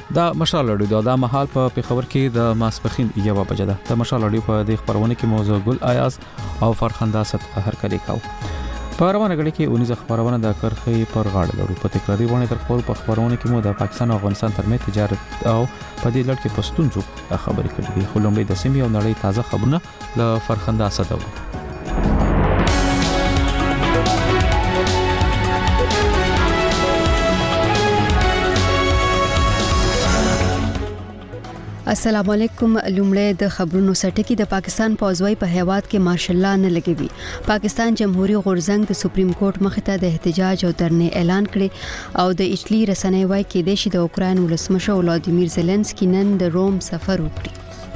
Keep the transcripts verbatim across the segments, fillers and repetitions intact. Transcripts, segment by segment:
دا مشال اړیو دا مهال په پیښور کې د ماسپخین یو بجه ده د مشال اړیو په د خبرونه کې موضوع ګل آیاز او فرخنده ست هرکلی کاو په روانه غړي کې اونیز خبرونه د کرخې پر غاړه لرو په تکراری باندې تر خپل په خبرونه کې مو د پاکستان او افغانستان ترمنځ تجارت او په دې لړ کې پښتونځو خبرې کړې دي خو لومړی د سیمې او نړۍ تازه خبرونه ل فرخنده ست ده. السلام علیکم. لومړی د خبرونو سرټکی د پاکستان پوځوي په هیواد کې مارشل لا نه لګوي. پاکستان جمهوریت غورځنګ د سپریم کورټ مخ ته د احتجاج او درنې اعلان کړي او د ایټلی رسنۍ وايي کې د شي د اوکرين ولسمشر ولادیمیر زيلنسکي نن د روم سفر وکړي.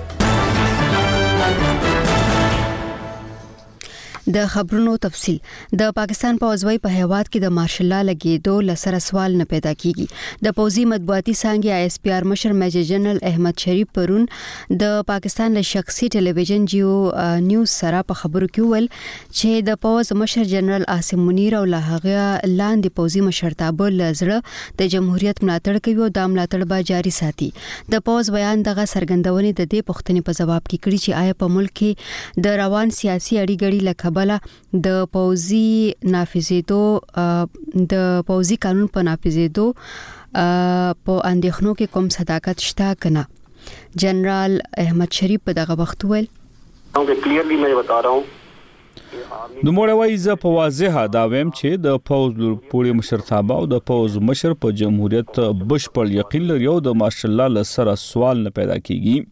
د خبرونو تفصيل. د پاکستان پوځوي په هیواد کې د مارشل لا لګیدو لسره سوال نه پیدا کیږي. د پوځي مطبوعاتي څنګه آی اس پی آر مشر میجر جنرال احمد شریف پرون د پاکستان له شخصي ټلویزیون جیو نیوز سره په خبرو کې ول چې د پوځ مشر جنرال عاصم منیر او له هغه لاندې پوځي مشرتابه لزړه د جمهوریت ملاتړ کوي او د ملاتړ به جاري ساتي. د پوځ بیان دغه سرګندونې د دې پوښتنې په جواب کې کړي چې آیا په ملک کې د روان سیاسي اړیګړي لکه بل د پوځي نافذېدو د پوځي قانون په نافذېدو په اندېښنو کې کوم صداقت شته کنه. جنرال احمد شریف په دغه وخت ویل اوکې کلیرلی مې بتا رہا ہوں نو موږ وایي ز په واضحه دا ویم چې د پوز پوری مشرتابه او د پوز مشر په جمهوریت بشپړ یقین لري او د مارشل لا لسره سوال نه پیدا کیږي.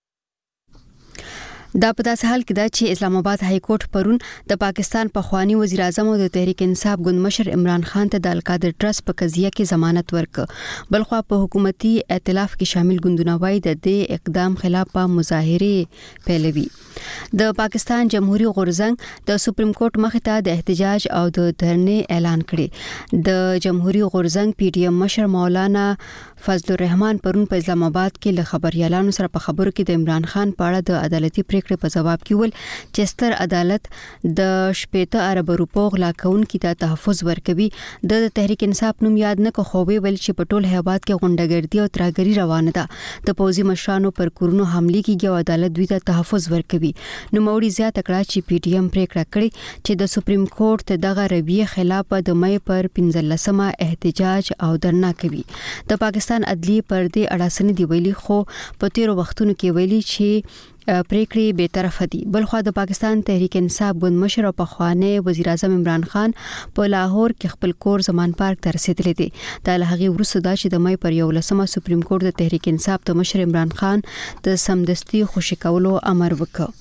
دا په داسې حال کې ده چې اسلام آباد های کورټ پرون د پاکستان پخوانی وزیر اعظم او د تحریک انصاف ګوند مشر عمران خان ته د القادر ټرست په قضیه کې ضمانت ورکړ. بلخو په حکومتي ائتلاف کې شامل ګوندونه وايي د دې اقدام خلاف په مظاهره پیلوي. د پاکستان جمهوریت غورځنګ د سپریم کورټ مخ ته د احتجاج او د دهرنې اعلان کړي. د جمهوریت غورځنګ پی ټی ایم مشر مولانا فضل الرحمن پرون په اسلام آباد کې له خبريالانو سره په خبرو کې د عمران خان په اړه د عدالتي پریکړې په جواب کې ول چې ستر عدالت د شپږ ارب روپو غلا کونکو ته تحفظ ورکوي. د تحریک انصاف نوم یاد نه کو خو ویل چې په ټول هیواد کې غونډګردي او تراګری روانه ده. د پوځي مشرانو پر کورونو حمله کیږي او عدالت دوی ته تحفظ ورکوي. نو موري زیات کړه چې پی ټی ایم پریکړه کړې چې د سپریم کورټ دغه رویه خلاف د مې پر پنځلسمه احتجاج او درنا کوي. د پاکستان عدلی پردې اړاسنې دی ویلي خو په تیرو وختونو کې ویلي چې پریکړې به طرف دي. بلخو د پاکستان تحریک انصاف ګوند مشر او پخوانی وزیر اعظم عمران خان په لاهور کې خپل کور زمان پارک ته رسیدلی دي. د لهغي ورسره دا چې د مې پر یو لسمه سپریم کورټ د تحریک انصاف د مشر عمران خان د سمدستي خوشی کولو امر وکړ.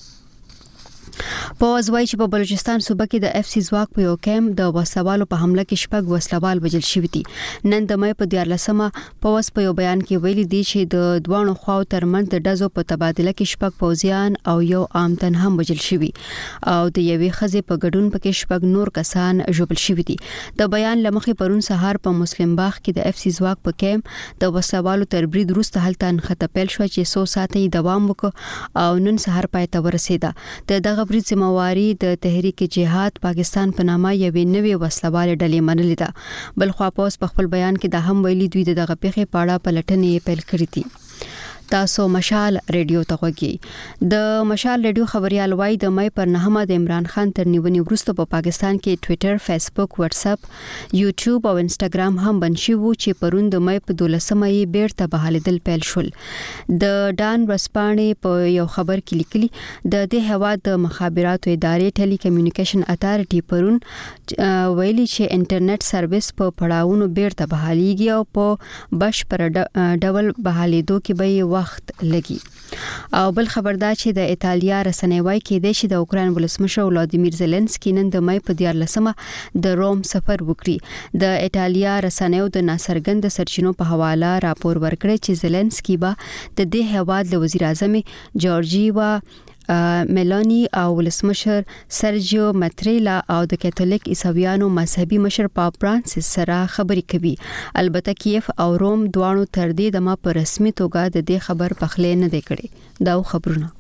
پوز وايي چې په بلوچستان صوبه کې د اف سی ځواک په یو کیمپ د وسوالو په حمله کې شپږ وسلوال وژل شوي دي. نن د مې په دیار لسمه پوز په یو بیان کې ویلي دي چې د دوانو خواو ترمنځ د ډزو په تبادله کې شپږ پوزیان او یو عام تن هم وژل شوي او د یوې خزې په ګډون پکې شپږ نور کسان ژوبل شوي دي. د بیان لمخې پرون سهار په مسلم باغ کې د اف سی ځواک په کیمپ د وسوالو تر برید وروسته هلته نښته پیل شو چې څو ساعته دوام وکړ او نن سهار پای ته ورسېده. د دغه برید ذمہواری د تحریک جهاد پاکستان په نامه یوې نوې وسلوال ډلې منلې ده. بل خو پوس په خپل بیان کې د هم ویلي دوی دغه پیښې پاړه پلټنې پیل کړې دي. تاسو مشال ریډیو ته غوږی. د مشال ریډیو خبريال وای د مې پر نهمه د عمران خان تر نیونې وروسته په پاکستان کې ټوئیټر، فیسبوک، واتس اپ، یوټیوب او انسټاګرام هم بند شوي وو چې پرون د مې په دولسمه یې بیرته بحالېدل پیل شول. د ډان ورسپانې په یو خبر کې لیکلي د دې هواد د مخابراتو ادارې ټيلي کمیونیکیشن اتارټي پرون ویلي چې انټرنیټ سرویس په پړاوونو بیرته بحاليږي او په بش پر ډول بحالېدو کې به وخت لګي. او بل خبردار چې د ایتالیا رسنۍ وايي کې د شي د اوکرين ولسمشر ولادیمیر زيلنسکي نن د مې په دیار لسمه د روم سفر وکړي. د ایتالیا رسنیو د ناصرګند سرچینو په حواله راپور ورکړی چې زيلنسکي با د دې هواد له وزیر اعظم جورجیوا میلانی او ولسمشر سرجیو ماتریلا او د کاتولیک عیسویانو مذهبي مشر پاپ فرانسیس سره خبرې کوي. البته کیف او روم دواړو تر دې دمه په رسمي توګه د دې خبر پخلې نه دی کړی. دا خبرونه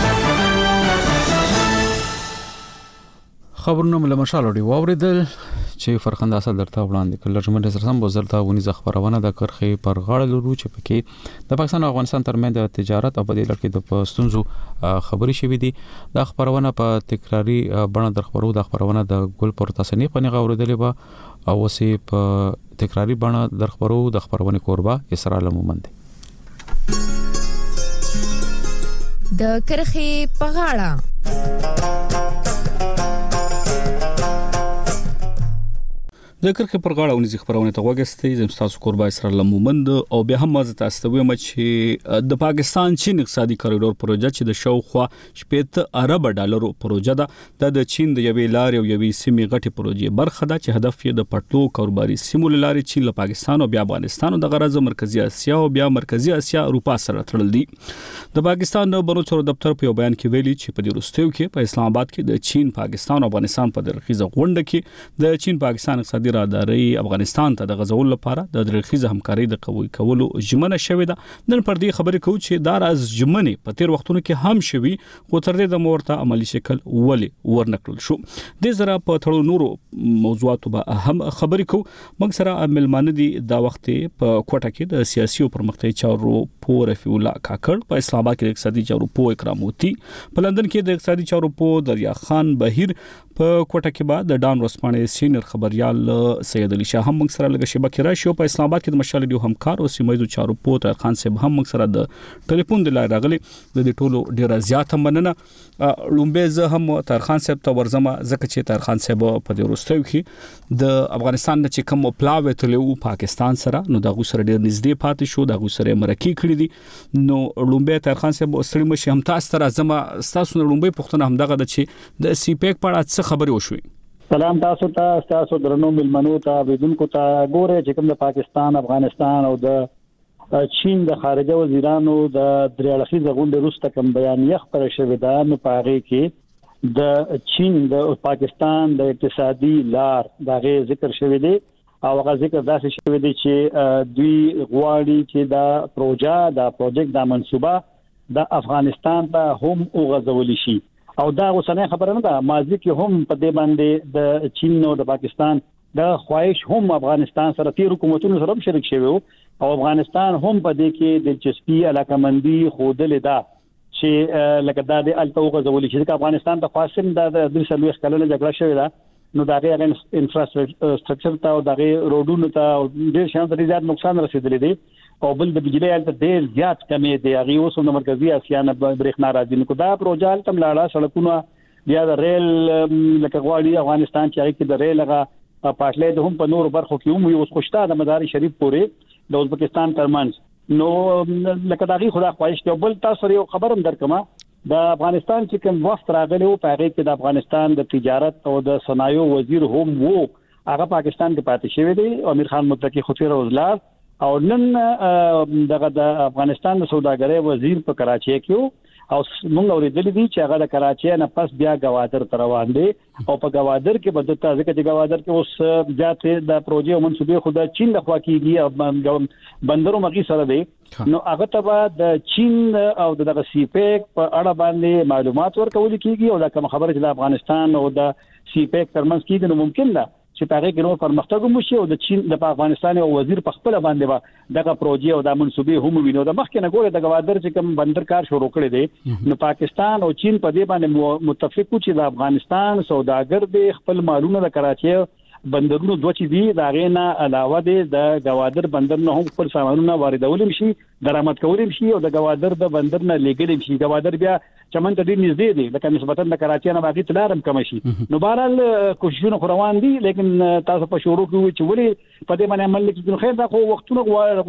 خبرونه مله مشال وړي واوریدل چې فرخنده اصل درته وړاندې کړل لرجمن سره سم وزارت ونی خبرونه د کرخې پر غاړه لرو چې پکې د پاکستان او افغانستان ترمنځ د تجارت او بدیل کې د پښتونزو خبري شوې دي د خبرونه په تکراری بڼه د خبرو د خبرونه د ګل پر تاسنی په نغه اوریدلې به او وسی په تکراری بڼه د خبرو د خبرونه کوربه اسرائیل مومند د کرخې په غاړه د کرخې پر غاړه ونی خبرونه ته وګستې زم تاسو قربا اسرائیل مومند او به هم مازه تاسو ویم چې د پاکستان چین اقتصادي کریډور پروژه چې د شاوخوا شپږ ارب ډالرو پروژه ده د چین د یوې لارې او یوې سیمې غټي پروژې برخه ده چې هدف یې د پټلو کاروباري سیمو لارې چین له پاکستان او بیا افغانستان او د غرض مرکزی اسیا او بیا مرکزی اسیا اروپا سره تړل دي د پاکستان د بنوچور دفتر په بیان کې ویلي چې په دې وروستیو کې په اسلام آباد کې د چین پاکستان او افغانستان په درخیزه غونډه کې د چین پاکستان اقتصادي راداري افغانستان ته د غزول لپاره د درخیزه همکاري د قوي کولو ژمنه شوې ده نن پر دې خبرې کوو چې دا راز ژمنه په تیر وختونو کې هم شوي خو تر دې د مورته عملی شکل ولې ورنکړل شو د زرا په تړو نورو موضوعاتو به هم خبرې کوو موږ سره ملمانه دي دا وخت په کوټه کې د سیاسي او پرمختیايي چارو پور رفیع الله کاکړ په اسلام آباد کې د اقتصادي چارو پو اکراموتی په لندن کې د اقتصادي چارو پو دریا خان بهیر په کوټه کې بعد د ډان ورسپانې سینیئر خبريال سید علي شاه هم موږ سره لږه شبکې راشي په اسلام آباد کې د مشال ډیو همکار او سیمایي چارو پو تر خان صاحب هم موږ سره د ټلیفون د لای راغلي د دې ټولو ډیره زیاته مننه لومبه زه هم تر خان صاحب ته ورزمه ځکه چې تر خان صاحب په دې وروستیو کې د افغانستان نه چې کوم پلاوي تلو پاکستان سره نو دا غو سره ډیر نږدې پاتې شو دا غو سره مرکی کړی دي نو لومبه تر خان صاحب سړي مشه هم تاسو تر ازمه تاسو نه لومبه پښتنه هم دغه د چې د سی پیک په اړه څه خبرې وشوي سلام تاسو ته تاسو درنو ملمنو ته بدونکو ته ګوره چې کوم د پاکستان افغانستان او د چین د خارجه وزیرانو د دریالخیزه غونډې وروسته کوم بیانیه خبره شوې ده نو په هغه کې د چین د پاکستان د اقتصادي لار دغه ذکر شوی دی او هغه ذکر داسې شوی دی چې دوی غواړي چې دا پروژه دا پروجیکټ دا منصوبه د افغانستان ته هم وغځول شي او دا اوسنۍ خبره نه ده ماضي کې هم په دې باندې د چین او د پاکستان د خواهش هم افغانستان سره تیر حکومتونو سره شریک شوی او افغانستان هم په دې کې دلچسپي علاقمندي خودلې ده چې لکه دا د التوغه زولي چې افغانستان ته خاصم د د سلويخ کلنه جګړه شوې ده نو دا غي انفراستراکچر ته او دا غي روډونو ته ډېر شان د زیات نقصان رسیدلی دی او بل د بجلی حالت ډېر زیات کمې دی هغه اوس د مرکزی اسیا نه برېښنا راځي نو دا پروژه تم لاړه سړکونه بیا د ریل لکه غواړي افغانستان چې هغه د ریل هغه پټلې د هم په نور برخو کې هم یو خوشته د مداري شریف پورې د ازبکستان ترمنځ نو لکه دا غي خدا خواهش دی بل تاسو یو خبرم درکمه د افغانستان چې کوم وخت راغلی او په هغه کې د افغانستان د تجارت او د صنایعو وزیر هم وو هغه پاکستان کې پاتې شوی دی امیر خان متقی خطیر وزلار او نن دغه د افغانستان د سوداګرۍ وزیر په کراچۍ کې او موږ اوریدل دي چې هغه د کراچۍ نه پس بیا گوادر تر روان دي او په گوادر کې بده تازه کې گوادر کې اوس ځاته د پروژې او منصوبې خو د چین د خوا کېږي بندرو مغي سره دی نو هغه ته د چین او دغه سی پیک په اړه باندې معلومات ورکول کیږي او دا کوم خبره چې د افغانستان او د سی پیک ترمنځ کېږي نو ممکن ده چې په هغه کې نور پرمختګ وشي او د چین د افغانستان او وزیر په خپل باندې با دغه پروژې او د منصوبې هم ویني د مخکې نه ګوره د گوادر چې کوم بندر کار شروع کړی دی نو پاکستان او چین په دې باندې متفق چې د افغانستان سوداګر د خپل مالونه د کراچۍ بندرونو دوه چې دي دا غینا علاوه د گوادر بندر نه هم خپل سامانونه واردول شي درآمد کول شي او د گوادر د بندر نه لګیدل شي گوادر بیا چمن ته ډیر نږدې دي لکه نسبتا د کراچۍ نه باقي تلارم کم شي نو بهرحال کوششونه روان دي لیکن تاسو په شروع کې چې ولې په دې باندې عمل کې خیر دا خو وختونه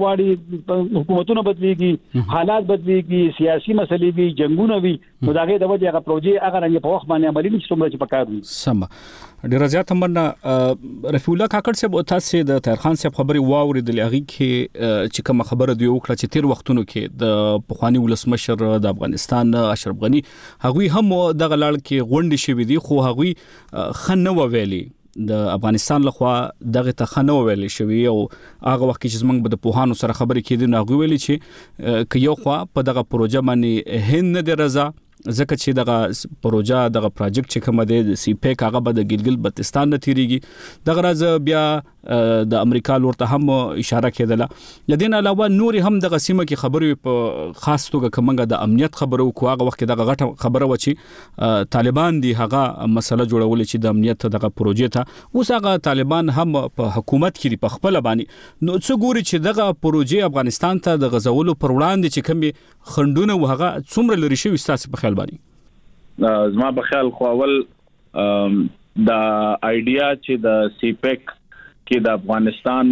غواړي حکومتونه بدليږي حالات بدليږي سیاسي مسلې وي جنگونه وي نو دا غي د وجه هغه پروژې هغه رنګ په وخت باندې عملي نشي څومره چې پکارو سم ډیر زیات مننه رفیع الله کاکړ صاحب تاسو د طاهر صاحب خبري واوریدل هغه کې چې کوم خبره دی وکړه چې تیر وختونو کې د پخوانی ولسمشر د افغانستان اشرف غنی هغوی هم د غلاړ کې غونډې شوې دي خو هغوی خنه وویلي د افغانستان لخوا دغه ته خنه ویلې شوی او هغه وخت چې زمنګ به د پوهانو سره خبرې کېدې نو هغه ویلي چې ک یو خوا په دغه پروژه باندې هند نه رضا ځکه چې دغه پروژه دغه پروجیکټ چې کوم دی د سی پیک هغه به د ګلګل بلتستان نه تیریږي دغه راز بیا د امریکا لورته هم اشاره کېدله لدین علاوه نور هم دغه سیمه کې خبرې په خاص توګه کومه د امنیت خبرو کو هغه وخت دغه غټه خبره و چې طالبان دی هغه مسله جوړول چې د امنیت دغه پروژې ته اوس هغه طالبان هم په حکومت کې په خپل باندې نو څه ګوري چې دغه پروژې افغانستان ته د غزولو پر وړاندې چې کوم خندونه وهغه څومره لري شوی ستاسو په خیال باندې زما په خیال خو اول د ایډیا چې د سی پیک کې د افغانستان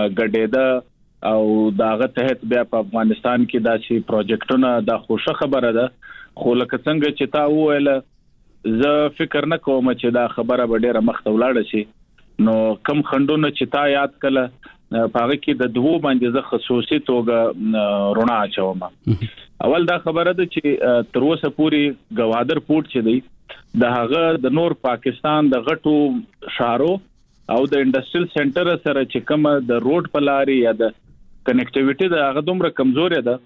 ګډېده او داغه تحت بیا په افغانستان کې دا شي پروجیکټونه د خوشو خبره ده خو لکه څنګه چې تا وویل زه فکر نه کوم چې دا خبره به ډیره مخ ته ولاړه شي نو کم خندونه چې تا یاد کله پاره کې د دوه باندې زه خصوصي توګه رونه اچوم اول دا خبره ده چې تر اوسه پوری گوادر پورت چې دی د هغه د نور پاکستان د غټو شهرو او د انډستریل سنټر سره چې کوم د روډ په لاري یا د کنیکټیویټي د هغه دومره کمزوري ده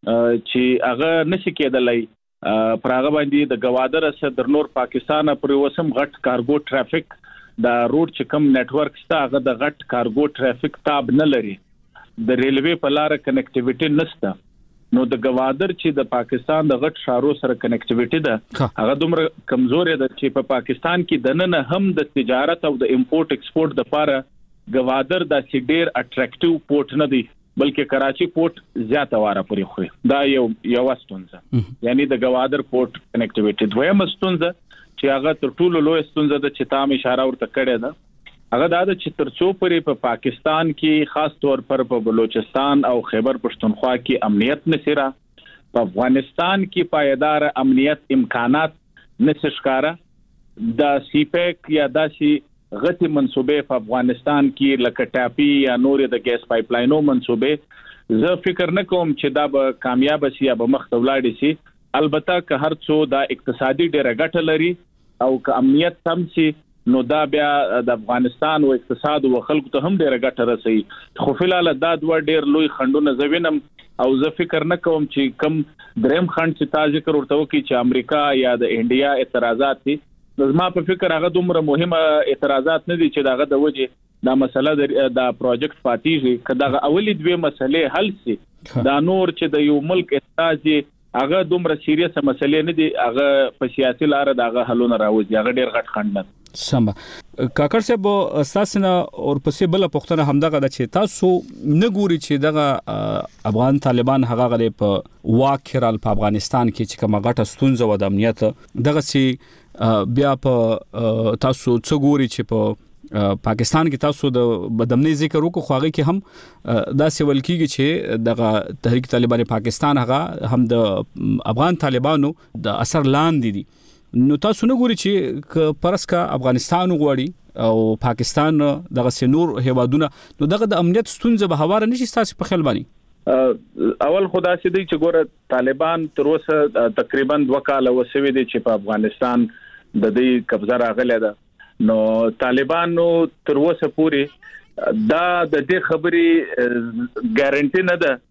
چې هغه نشي کېدلای پر هغه باندې د گوادر سره د نور پاکستان پر وسم غټ کارګو ټرافیک دا روډ چې کوم نتورک ستا هغه د غټ کارګو ټرافیک تاب نه لري د ریلوي په لار کنیکټیویټي نشته نو د گوادر چې د پاکستان د غټ شهرو سره کنیکټیویټي ده هغه دومره کمزوري ده چې په پاکستان کې د نن هم د تجارت او د امپورټ ایکسپورټ د لپاره گوادر د سیډیر اټریکټیو پورت نه دی بلکې کراچي پورت زیاته واره پرې خو دا یو یو ستونزه یعنی د گوادر پورت کنیکټیویټي دویمه ستونزه چې هغه تر ټولو لوی ستونزه ده چې تام اشاره ورته کړې ده هغه دا چې ترڅو پرې په پاکستان کې خاص طور پر په بلوچستان او خیبر پښتونخوا کې امنیت نشره په افغانستان کې پایدار امنیت امکانات نشښکارا د سی پیک یا داسي غټي منسوبې په افغانستان کې لکه ټاپي یا نورې د ګیس پایپ لاینو منسوبې زه فکر نه کوم چې دا به کامیاب شي یا به مخ ته ولاړ شي البته که هر څو دا اقتصادي ډېر غټه لري او که امنیت تم شي نو دا بیا د افغانستان او اقتصاد او خلکو ته هم ډېر غټه رسي خو فلال دا دوه ډېر لوی خندونه زوینم او زه فکر نه کوم چې کم دریم خند چې تا ذکر ورته وکي چې امریکا یا د انډیا اعتراضات دي زما په فکر هغه دومره مهمه اعتراضات نه دي چې داغه د وجه دا مسله د پروجیکټ پاتېږي کله اولی دوه مسلې حل شي دا نور چې د یو ملک احتیاج هغه دومره سیریس مسلې نه دي هغه په سیاسي لار دغه حلونه راوځي هغه ډیر غټ خند نه سم کاکر صاحب اساسا اور پسې بل پختنه همدغه د چې تاسو نه ګوري چې دغه افغان طالبان هغه غلې په واکرال په افغانستان کې چې کومه غټه ستونزه و د امنیت دغه سي بیا په تاسو څو ګوري چې په پاکستان کې تاسو د بدمنۍ ذکر وکړو خو هغه کې هم دا سوال کیږي چې د تحریک طالبان پاکستان هغه هم د افغان طالبانو د اثر لاندې دي نو تاسو نه ګوري چې پرسکا افغانستان غواړي او پاکستان دغه سنور هیوادونه نو دغه د امنیت ستونزه به هواره نشي تاسو په خیال باندې اول خدا سي دي چې ګوره طالبان تر اوسه تقریبا دوه کال وسوي دي چې په افغانستان د دې قبضه راغله ده نو طالبانو تر اوسه پوري دا د دې خبري ګارانټي نه ده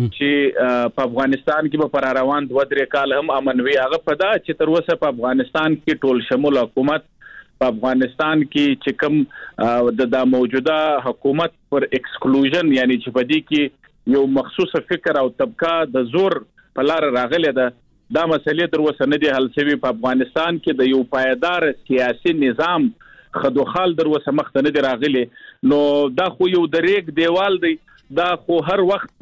چې په افغانستان کې به پر روان دوه درې کال هم امن وي هغه په دا چې تر اوسه په افغانستان کې ټول شمول حکومت په افغانستان کې چې کوم د د موجوده حکومت پر ایکسکلوژن یعنی چې په دې کې یو مخصوص فکر او طبقه د زور په لار راغله ده دا مسلې تر اوسه نه دي حل شوی په افغانستان کې د یو پایدار سیاسي نظام خدوخال در اوسه مخ ته نه دی راغلي نو دا خو یو دریک دیوال دی دا خو هر وخت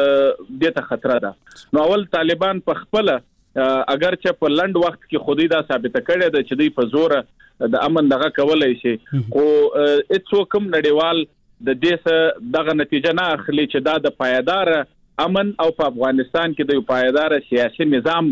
دته خطر ده نو اول طالبان په خپل اگر چې په لند وخت کې خودی دا ثابت کړي ده چې دوی په زور د امن دغه کولای شي خو هیڅ کوم نړیوال د دې دغه نتیجه نه اخلي چې دا د پایدار امن او په افغانستان کې د پایدار سیاسي نظام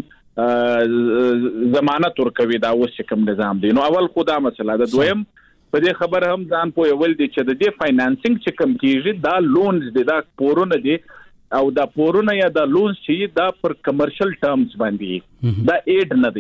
ضمانت ورکوي دا اوس کوم نظام دی نو اول خدا مسله ده دویم په دې خبر هم ځان په ول دي چې د دې فاینانسینګ چې کوم کیږي دا لونز دي دا پورونه دي او دا پورونه یا دا لونز چې دا پر کمرشل ټرمز باندې دا ایډ نه دی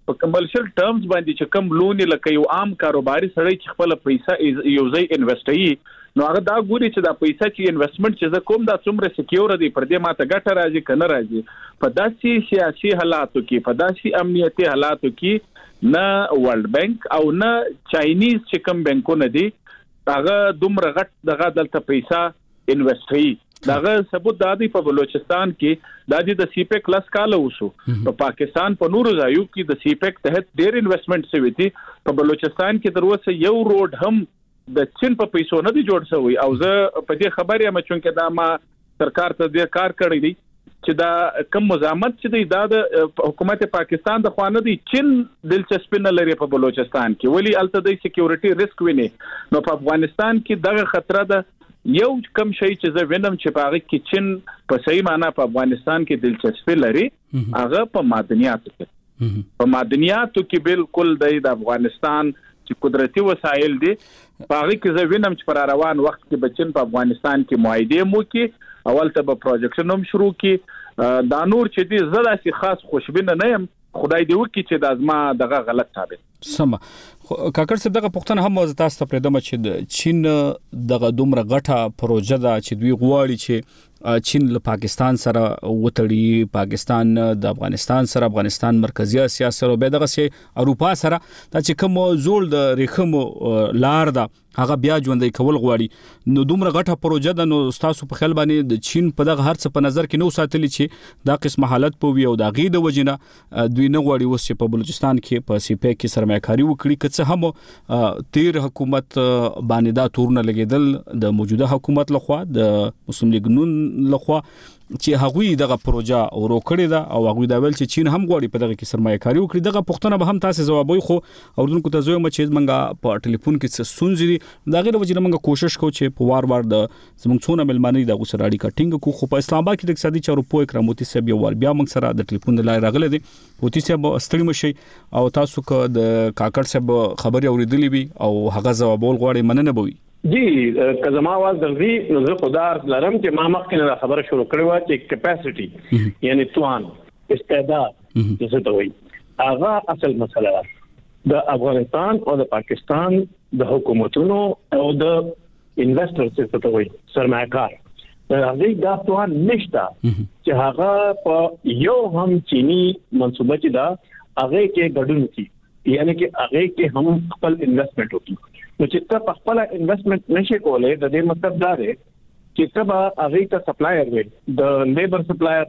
په کمرشل ټرمز باندې چې کم لون لکه یو عام کاروباري سړی چې خپل پیسې یو ځای انویسټوي نو هغه دا ګوري چې دا پیسې چې انویسټمنٹ چې زه کوم دا څومره سکیور دي پر دې ماته ګټه راځي کنه راځي په داسې سیاسي حالاتو کې په داسې امنیتي حالاتو کې نه ورلد بانک او نه چاینیز چې کوم بانکونه دي هغه دومره غټ دغه دلته پیسې انویسټوي داغه ثبوت دادی په بلوچستان کې د دې د سی پیک لاس کال وسو په پاکستان په نورو ځایو کې د سی پیک تحت ډېر انویسټمنټ شوی دی په بلوچستان کې دروسه یو روډ هم د چین په پیسو نه دی جوړ شوی او زه په دې خبرې یم چې دا ما سرکار ته دې کار کړی دی چې دا کم مزاحمت چې دی دا د حکومت پاکستان د خوانه دی چین دلچسپي نه لري په بلوچستان کې ولی الته د سکیورټي ریسک ویني نو په افغانستان کې دغه خطر ده یو کم شي چې زه وینم چې په هغه کې چین په صحیح معنی په افغانستان کې دلچسپي لري هغه په معدنیاتو کې په معدنیاتو کې بالکل د افغانستان چې قدرتي وسایل دي په هغه کې زه وینم چې پر روان وخت کې به چین په افغانستان کې معاهده مو کې اول ته به پروجیکټ هم شروع کې دا نور چې دي زړه سي خاص خوشبینه نه يم خدای دې وکړي چې د ازما دغه غلط ثابت سم کاکړ صاحب دغه پښتنه هم موضوع تاسو ته پرېدم چې د چین دغه دومره غټه پروژه ده چې دوی غواړي چې چین له پاکستان سره وتړي پاکستان د افغانستان سره افغانستان مرکزی اسیا سره به دغه سي اروپا سره دا چې کوم زول د ریخم لار ده هغه بیا ژوندۍ کول غواړي نو دومره غټه پروژه ده نو تاسو په خیال باندې د چین په دغه هر څه په نظر کې نو ساتلی چې دا قسمه حالت په وی او دا غي د وجنه دوی نه غواړي وس چې په بلوچستان کې په سی پی کې سرمایه‌کاري وکړي که څه هم تیر حکومت باندې دا تورونه لګیدل د موجوده حکومت لخوا د مسلم لیگ نون لخوا چې هغوی دغه پروژه ورو کړی دا او هغوی دا ویل چې چین هم غواړي په دغه کې سرمایه‌کاري وکړي دغه پښتنه به هم تاسو جواب وي خو اوردونکو ته زویم چې منګه په ټلیفون کې څه سونځي دا غیر وجه منګه کوشش کوو چې په وار وار د زموږ څونه ملمنۍ د غوسه اړیکه ټینګ کو خو په اسلام آباد کې د اقتصادي چارو په اکراموتی صاحب یو ور بیا موږ سره د ټلیفون د لای راغله دي وتی صاحب ستړي مشي او تاسو کو د کاکړ صاحب خبري اوریدلې وي او هغه جواب ول غواړي مننه بوي جی کزما आवाज درځي نو زه خدای لرم چې ما مخکې خبره شروع کړې و چې کیپاسټي یعنی توان استعداد څه ته وایي هغه اصل مسله ده د افغانستان او د پاکستان د حکومتونو او د انویسټرز څه ته وایي سرمایه‌کار هغه دا توان نشته چې هغه په یو هم چینی منصوبه چې دا هغه کې ګډون کی یعنی چې هغه کې هم خپل انویسټمنٹ وکړي نو چې ته په خپل انویسټمنٹ نشي کولای د دې مطلب دا دی چې ته به هغه ته سپلایر وي د لیبر سپلایر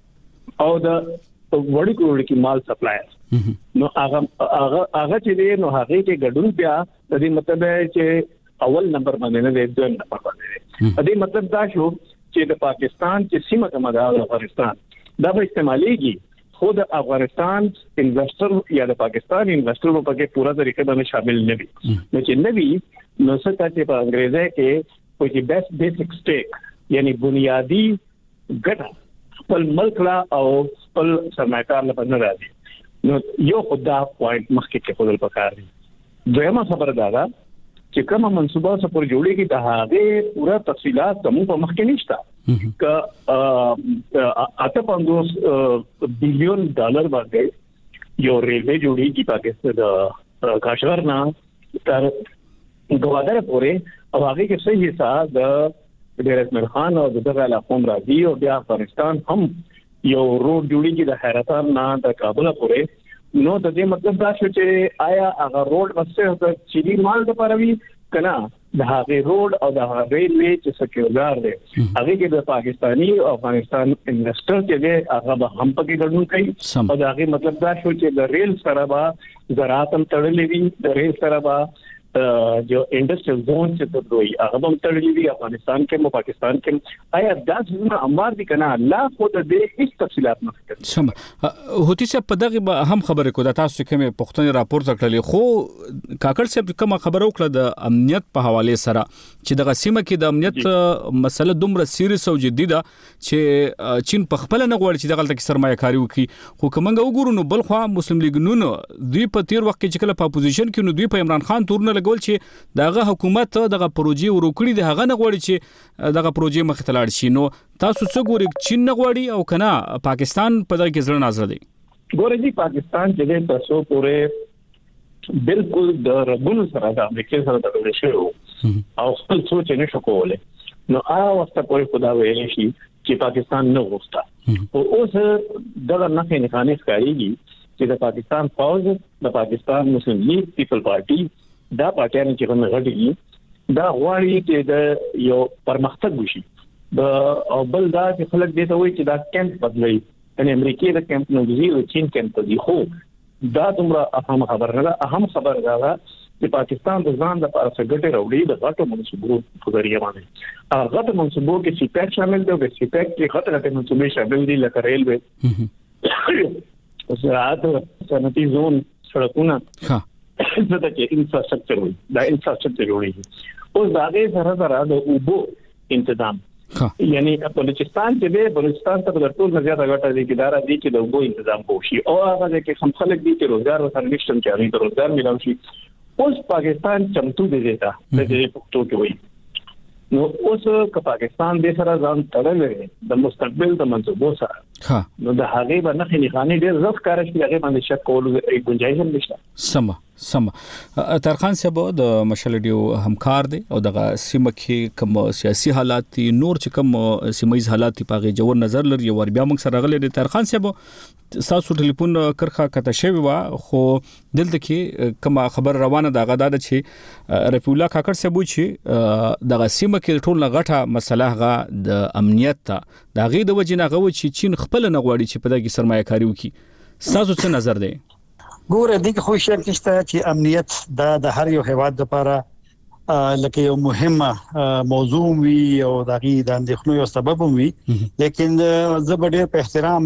او د وړي کوړي کې مال سپلایر نو هغه هغه هغه چې دی نو هغه کې ګډون بیا د دې مطلب چې اول نمبر باندې نه دی دویم نمبر باندې د دې مطلب دا شو چې د پاکستان چې سیمه کومه ده افغانستان دا به استعماليږي خود افغانستان انویسټر یا د پاکستان انویسټر په کې پورا طریقې باندې شامل نه وي نو چې نه وي نو څه چې په انګریزي کې کوئی بیس بیسیک سټیک یعنی بنیادی ګټه خپل ملک لا او خپل سرمایه‌کار له باندې راځي نو یو خدای پوینټ مخکې کې خپل پکار دي دویمه خبره دا ده چې کومه منصوبه سپور جوړي کې د هغه پورا تفصيلات کوم په مخ کې نشته ک اته پندوس بلین ډالر باندې یو ریلوے جوړي کې پاکستان د کاشغر نه تر دوادر پورې او هغه کې صحیح حساب د ډیر اسمر خان او دغه علاقو راځي او بیا افغانستان هم یو روډ جوړي کې د حیرتان نه د کابل پورې نو د دې مطلب دا شو چې آیا هغه روډ وسه د چيري مال د پروي کنا د هغه روډ او د هغه ریلوے چې سکیورګار دی هغه کې د پاکستانی او افغانستان انویسټر چې دی هغه به هم پکې ګډون کوي او دا هغه مطلب دا شو چې د ریل سره به زراعت هم تړلې وي د ریل سره به جو انډستریل زون چې د دوی هغه هم تړلې وي افغانستان کې او پاکستان کې آیا دا څنګه امر دي کنه لا خو د دې هیڅ تفصيلات نه کوي سم هوتی صاحب په دغه هم خبره کو د تاسو کومه پښتني راپور تکړلې خو کاکړ صاحب کومه خبره وکړه د امنیت په حواله سره چې د غسیمه کې د امنیت مسله دومره سیریس او جدي ده چې چین په خپل نه غواړي چې دغه سرمایه‌کاري وکړي خو کومنګ وګورو نو بل خو مسلم لیگ نون دوی په تیر وخت کې چې کله په اپوزیشن کې نو دوی په عمران خان تورنه لګول چې دغه حکومت دغه پروژې ورکړي د هغه نه غواړي چې دغه پروژې مخ ته لاړ شي نو تاسو څه ګورئ چین نه غواړي او کنه پاکستان په دغه کې ځل نظر دی ګورې دي پاکستان چې د تاسو پورې بالکل د رګونو سره د امریکا سره تړل شوی او خپل سوچ نه شو کولای نو هغه وخت پورې خدا ویل شي چې پاکستان نه غوښتا او اوس دغه نه نه خانه ښکاریږي چې د پاکستان فوج د پاکستان مسلم لیگ پیپل پارټي دا پارټیان چې کوم غړي دا غواړي چې د یو پرمختګ وشي د او بل دا چې خلک دې ته وایي چې دا کیمپ بدلوي ان امریکای د کیمپ نو دی او چین کیمپ دی خو دا دومره اهم خبر نه ده اهم خبر دا ده چې پاکستان د ځان د لپاره څنګه راوړي د غټو منصوبو په ذریعہ باندې هغه غټو منصوبو کې سی پیک شامل دی او سی پیک کې غټه غټه منصوبې شامل دي لکه ریلوي او زراعت صنعتي زون سړکونه ها دا چې انفراستراکچر وي دا انفراستراکچر جوړیږي اوس دا غي سره سره د اوبو تنظیم یعنی بلوچستان چې دی بلوچستان ته د ټول نه زیاته غټه دي اداره دي چې د اوبو تنظیم وشي او هغه کې هم خلک دي چې روزګار ورته نشته چې هغه ته روزګار ملو شي اوس پاکستان چمتو دی دیتا د دې پښتو کې وایي نو اوس که پاکستان د سره ځان تړلې د مستقبل د منصوبو سره ها نو د هغه باندې نه خاني ډېر ځخ کار شي هغه باندې شک کول گنجائش هم نشته سم سم ترخان صاحب د مشلډیو همکار دی او دغه سیمه کې کوم سیاسي حالات نور چې کوم سیمایي حالات په غي جوړ نظر لري ور بیا موږ سره غلي ترخان صاحب تاسو ټلیفون کرخه کته شوی وا خو دلته کې کوم خبر روانه دا غدا د چې رفیع الله کاکړ صاحب چې دغه سیمه کې ټول غټه مسله غا د امنیت ته دا غي د وجنه غو چې چین خپل نه غواړي چې په دغه سرمایه کاری وکي تاسو څه نظر دی ګوره دغه خو شرط شته چې امنیت د هر یو هیواد لپاره لکه یو مهمه موضوع وي او دغه د اندېښنو یو سبب وي لیکن زه به ډېر په احترام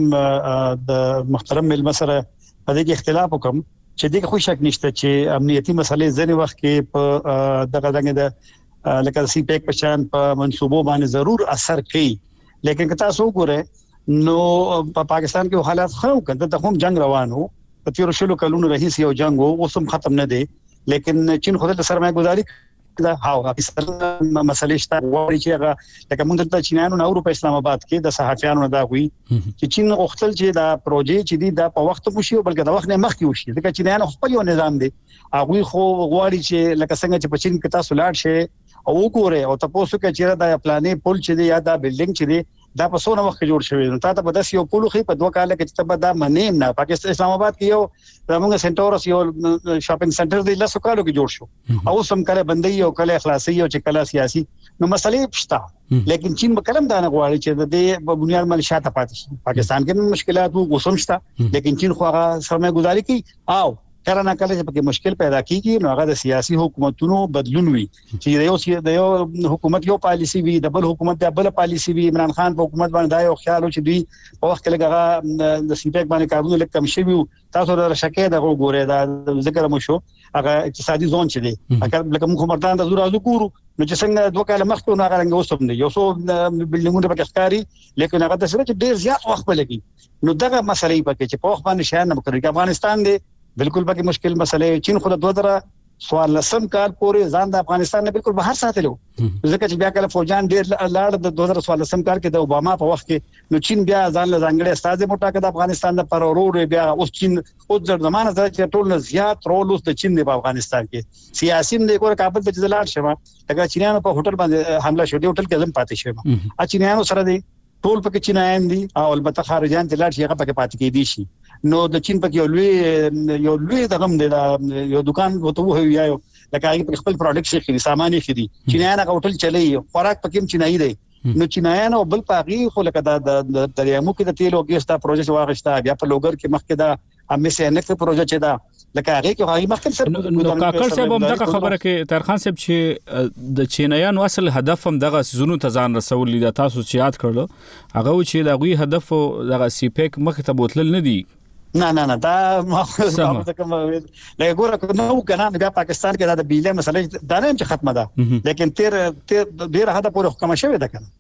د محترم مل مسره په دې اختلاف وکم چې دغه خو شک نشته چې امنیتي مسلې ځنې وخت کې په دغه دغه د لکه سی پیک په شان په منصوبو باندې ضرور اثر کوي لیکن که تاسو وګورئ نو په پاکستان کې حالات خو کنده ته هم جنگ روانو په تیر شلو کلونو راهیسې یو جنگ وو اوس هم ختم نه دی لیکن چین خو د سرمایه گذاري دا هاو پاکستان مسلې شته وایي چې هغه لکه موږ د چینانو نورو په اسلام آباد کې د صحافیانو دا وی چې چین غوښتل چې دا پروژې چې دی دا په وخت وشي او بلکې د وخت نه مخکې وشي ځکه چینانو خپل یو نظام دی هغه خو غواړي چې لکه څنګه چې په چین کې تاسو لاړ شئ او وګورئ او تاسو کې چې دا پلانې پول چې دی یا دا بلډینګ چې دی دا په څونه وخت جوړ شوی نو تا ته په داس یو پولو خې په دوه کال کې چې په دا منیم نه پاکستان اسلام آباد کې یو زموږ سنټورس یو شاپینګ سنټر دی لاسو کالو کې جوړ شو او سم کله بندي او کله اخلاصي او چې کله سیاسي نو مسلې پښتا لیکن چین په کلم دا نه غواړي چې د دې په بنیاد باندې شاته پاتې شي پاکستان کې مشکلات وو غوسم شته لیکن چین خو هغه سرمایه گذاري کوي او کله نه کله چې په مشکل پیدا کیږي نو هغه د سیاسي حکومتونو بدلون وي چې یو د یو حکومت یو پالیسی وي د بل حکومت د بل پالیسی وي عمران خان په حکومت باندې دا یو خیال و چې دوی په وخت کې لګا د سیپیک باندې کارونه لکه کم شوی تاسو د شکه د وګوره دا ذکر مو شو هغه اقتصادي زون چې دی اگر لکه موږ مرتان د زور ازو کورو نو چې څنګه دوه کاله مخکې نه غرنګ وسوم دی یو څو بلډینګونه پکې ښکاری لیکن هغه د سره چې ډیر زیات وخت بلګي نو دغه مسلې پکې چې په وخت باندې شان نه کوي افغانستان دی بالکل پکې مشکل مسلې چین خو د دوه درا سوال لسم کال پورې ځان د افغانستان نه بالکل بهر ساتلو ځکه چې بیا کله فوجان ډیر لاړ د دوه درا سوال لسم کال کې د اوباما په وخت کې نو چین بیا ځان له ځانګړي استاد موټا د افغانستان د پر اورو بیا اوس چین اوس د زمانه چې ټول نه زیات رول اوس د چین په افغانستان کې سیاسي نه کور کابل ته ځلار شمه لکه چینانو په هوټل باندې حمله شو دی هوټل کې ځم پاتې شوم ا چینانو سره دی ټول پکې چینایان دي او البته خارجان ته لاړ شي هغه پکې پاتې کېدي شي نو د چین پکې یو لوی یو لوی دغم دی یو دکان وته وو یا لکه هغه خپل پروډکټ شي خري سامان یې خري چینایان هغه هوټل چلی خوراک پکې چینایي دی نو چینایان او بل پاغي خو لکه د دریامو کې د تیل او ګیس دا پروژه واغښتا بیا په لوګر کې مخکې دا ام اس ان اف پروژه چې دا لکه هغه کې هغه مخکې سره نو کاکړ صاحب هم دغه خبره کې ترخان صاحب چې د چینایانو اصل هدف هم دغه زونو ته ځان رسول دي تاسو چې یاد کړل هغه چې دغه هدف دغه سیپیک مخ ته بوتل نه دي نه نه نه دا ما څه کوم لکه ګوره نو کنه بیا پاکستان کې دا بیله مسله دا نه چې ختمه ده لیکن تیر تیر ډیر هدا پورې حکم شوی ده کنه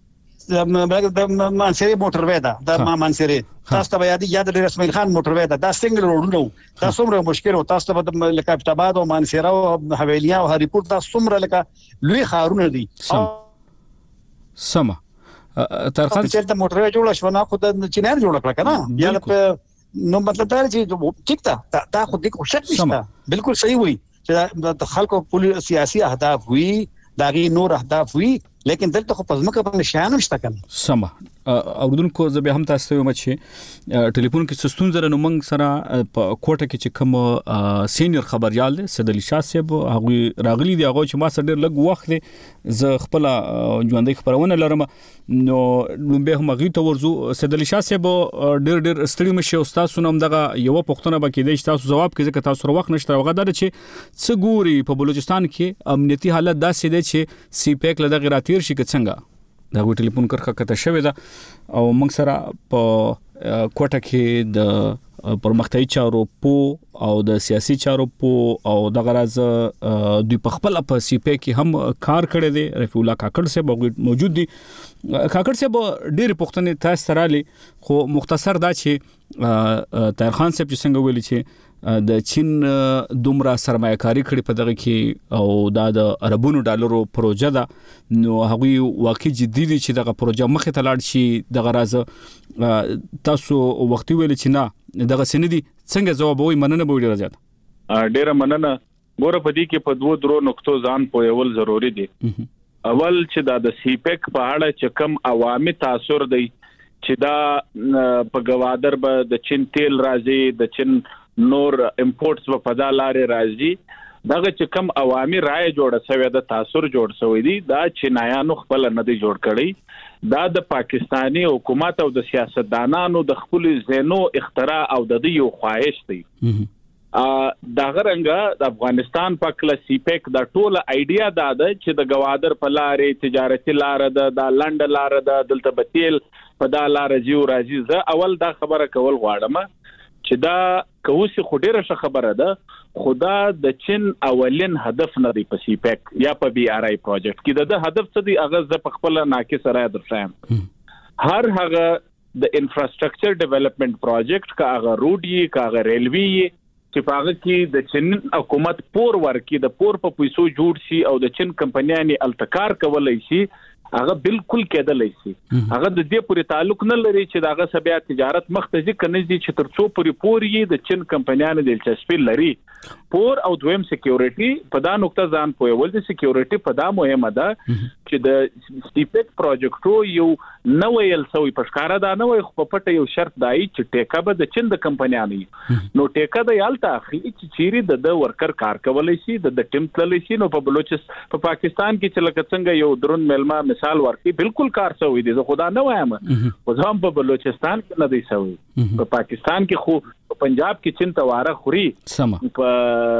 د مانسری موټر وې دا د مانسری تاسو ته یاد یاد لري اسماعیل خان موټر وې دا د سنگل روډ نو تاسو څومره مشکل او تاسو ته د لکه ابتاباد او مانسری او حویلیا او هریپور دا څومره لکه لوی خارونه دي سم ترخان چې د موټر جوړ شو نه خو د چینار جوړ کړ کنه یا په نو مطلب دا چې ټیک ده دا خو دې کو شک نشته بالکل صحیح وي چې د خلکو پولیس سیاسي اهداف وي داغي نور اهداف وي لیکن دلته خو پزماکه باندې شیان نشته کنه سم اوردونکو زبې هم تاسو ته مچ ټلیفون کې سستون زره نو موږ سره په کوټه کې چې کوم سینیئر خبريال دی سید علي شاه صاحب هغه راغلي دی هغه چې ما سره ډېر لږ وخت دی ز خپل ژوندۍ خبرونه لرم نو لومبه هم غي ته ورزو سید علي شاه صاحب ډېر ډېر ستړي مشه استاد سونم دغه یو پښتنه بکې دی تاسو جواب کې ځکه تاسو وخت نشته هغه دا چې څه ګوري په بلوچستان کې امنیتي حالت داسې دی چې سی پیک له دغه راتیر شي که څنګه دا غو ټلیفون کرخه کته شوی دا او موږ سره په کوټه کې د پرمختیايي چارو په او د سیاسي چارو په او د غرض دوی په خپل په سی پی کې هم کار کړی دی رفیع الله کاکړ صاحب موجود دي کاکړ صاحب ډېر پښتنې تاسو ترالي خو مختصر دا چې طاهر خان صاحب چې څنګه ویلي چې د چین دومره سرمایه‌کاري کړې په دغه کې او دا د عربونو ډالرو پروژه ده نو هغه واقعي جدي دي چې دغه پروژه مخه ته لاړ شي دغه راز تاسو وختي ویل چې نه دغه سندي څنګه جواب وي مننه به ډیره زیات ډیره مننه ګوره په دې کې په دوه درو نقطو ځان پویول ضروری دي اول چې دا د سی پیک په اړه چې کم عوامي تاثیر دی چې دا په گوادر به د چین تیل راځي د چین نور امپورټس په پدا لارې راځي دغه چې کم عوامي رائے جوړه شوی د تاثیر جوړ شوی دی دا چینایانو خپل نه دی جوړ کړی دا د پاکستانی حکومت او د سیاستدانانو د خپل زینو اختراع او د دې یو خواهش دی ا دا غرنګ د افغانستان په کلاسي پیک د ټوله ایډیا دا ده چې د گوادر په لارې تجارتي لار ده د لند لار ده دلته بتیل په دا لار جیو راځي زه اول دا خبره کول غواړم چې دا کوسي خډيره ش خبره ده خدا د چین اولین هدف نه دی په سی پیک یا په بي ار اي پروجیکټ کې د هدف څه دی هغه ز په خپل ناقص راي درشم هر هغه د انفراستراکچر ډیولپمنٹ پروجیکټ کا هغه روډي کا هغه ریلوي چې پاغه کې د چین حکومت پور ورکی د پور په پیسو جوړ شي او د چین کمپنیانه التکار کولای شي هغه بالکل کېدلای شي هغه د دې پورې تعلق نه لري چې داغه سبیا تجارت مختزي کنه دي چې ترڅو پورې پورې د چین کمپنیانو د دلچسپي لري پور او دویم سکیورټي په دا نقطه ځان پوهول دي سکیورټي په دا مهمه ده چې د سټیپک پروجیکټو یو نوې السوي پښکارا دا نوې خو په پټه یو شرط دی چې ټیکا به د چین د کمپنیانو نو ټیکا د یالتا اخی چې چیرې د د ورکر کار کولای شي د ټیم تللی شي نو په بلوچستان په پاکستان کې چې لکه څنګه یو درون ملما مثال ورکي بالکل کار شوی دي زه خدا نه وایم خو هم په بلوچستان کې نه دی شوی په پاکستان کې خو په پنجاب کې چین تواره خوري په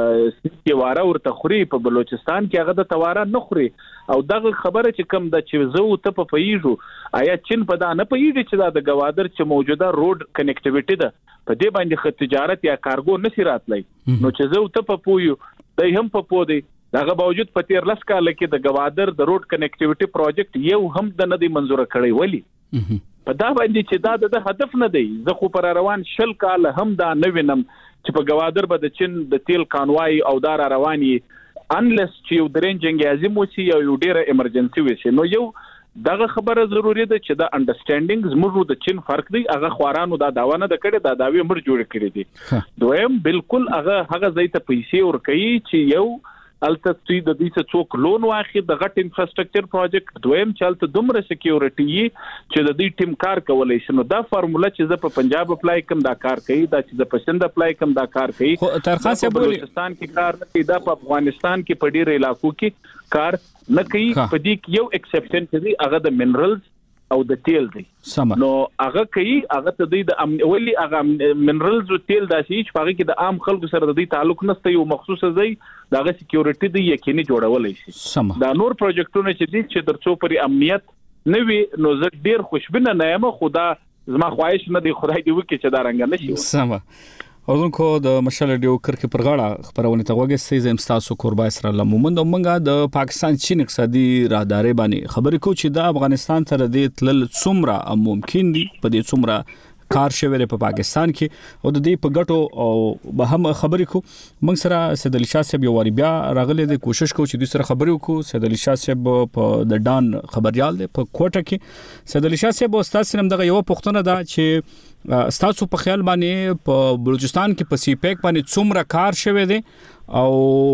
کې واره ورته خوري په بلوچستان کې هغه د تواره نه خوري او دغه خبره چې کم د چې زو ته په پیژو آیا چین په دا نه پیژي چې دا د گوادر چې موجوده روډ کنیکټیویټي ده په دې باندې خط تجارت یا کارګو نشي راتلی نو چې زو ته په پویو دای هم په پو دی دغه باوجود په تیر لس کال کې د گوادر د روډ کنیکټیویټي پروجیکټ یو هم د نه دی منزور کړی ولی په دا باندې چې دا د هدف نه دی زه خو پر روان شل کال هم دا نه وینم چې په گوادر به د چین د تیل کانوای او دار رواني انلس چې یو درنجنګ ازمو چې یو ډیره ایمرجنسي وي نو یو دغه خبره ضروری ده چې دا انډرستانډینګ زموږ د چین فرق دی هغه خوارانو دا داوا نه د کړي دا داوی مر جوړ کړي دي دویم بالکل هغه هغه زیته پیسې ور کوي چې یو الته دوی د دې څخه څوک لون واخی د غټ انفراستراکچر پروجیکټ دویم چلته دومره سکیورټي چې د دې ټیم کار کولای شي نو دا فارموله چې د په پنجاب اپلای کوم دا کار کوي دا چې د پسند اپلای کوم دا کار کوي ترخان صاحب بلوچستان کې کار نه کوي دا په افغانستان کې په ډیرو علاقو کې کار نه کوي په دې کې یو ایکسپشن چې هغه د منرالز او د تیل دی نو هغه کوي هغه ته د اولی هغه منرالز او تیل داسي چې هغه کې د عام خلکو سره د دې تعلق نشته یو مخصوصه ځای دغه سکیورټي دی یقیني جوړولای شي دا نور پروجیکټونه چې دي چې ترڅو پرې امنیت نه وي نو زه ډیر خوشبینه نه یم خدا زما خواهش نه دی خدای دې وکړي چې دا رنګ نشي سم اورونکو د مشال ډیو کرکې پر غاړه خبرونه ته وګورئ زم تاسو قربا اسرا لمومند موږ د پاکستان چین اقتصادي راهداري باندې خبرې کو چې د افغانستان تر دې تل څومره ممکن دي په دې څومره کار شوی په پاکستان کې او د دې په ګټو او به هم خبرې کو موږ سره سید علي شاه صاحب یو واری بیا راغلی د کوشش کو چې د سره خبرې وکړو. سید علي شاه صاحب په د ډان خبريال دی په کوټه کې. سید علي شاه صاحب استاد سره دغه یو پوښتنه ده چې ستاسو په خیال باندې په بلوچستان کې په سی پیک باندې څومره کار شوی دی او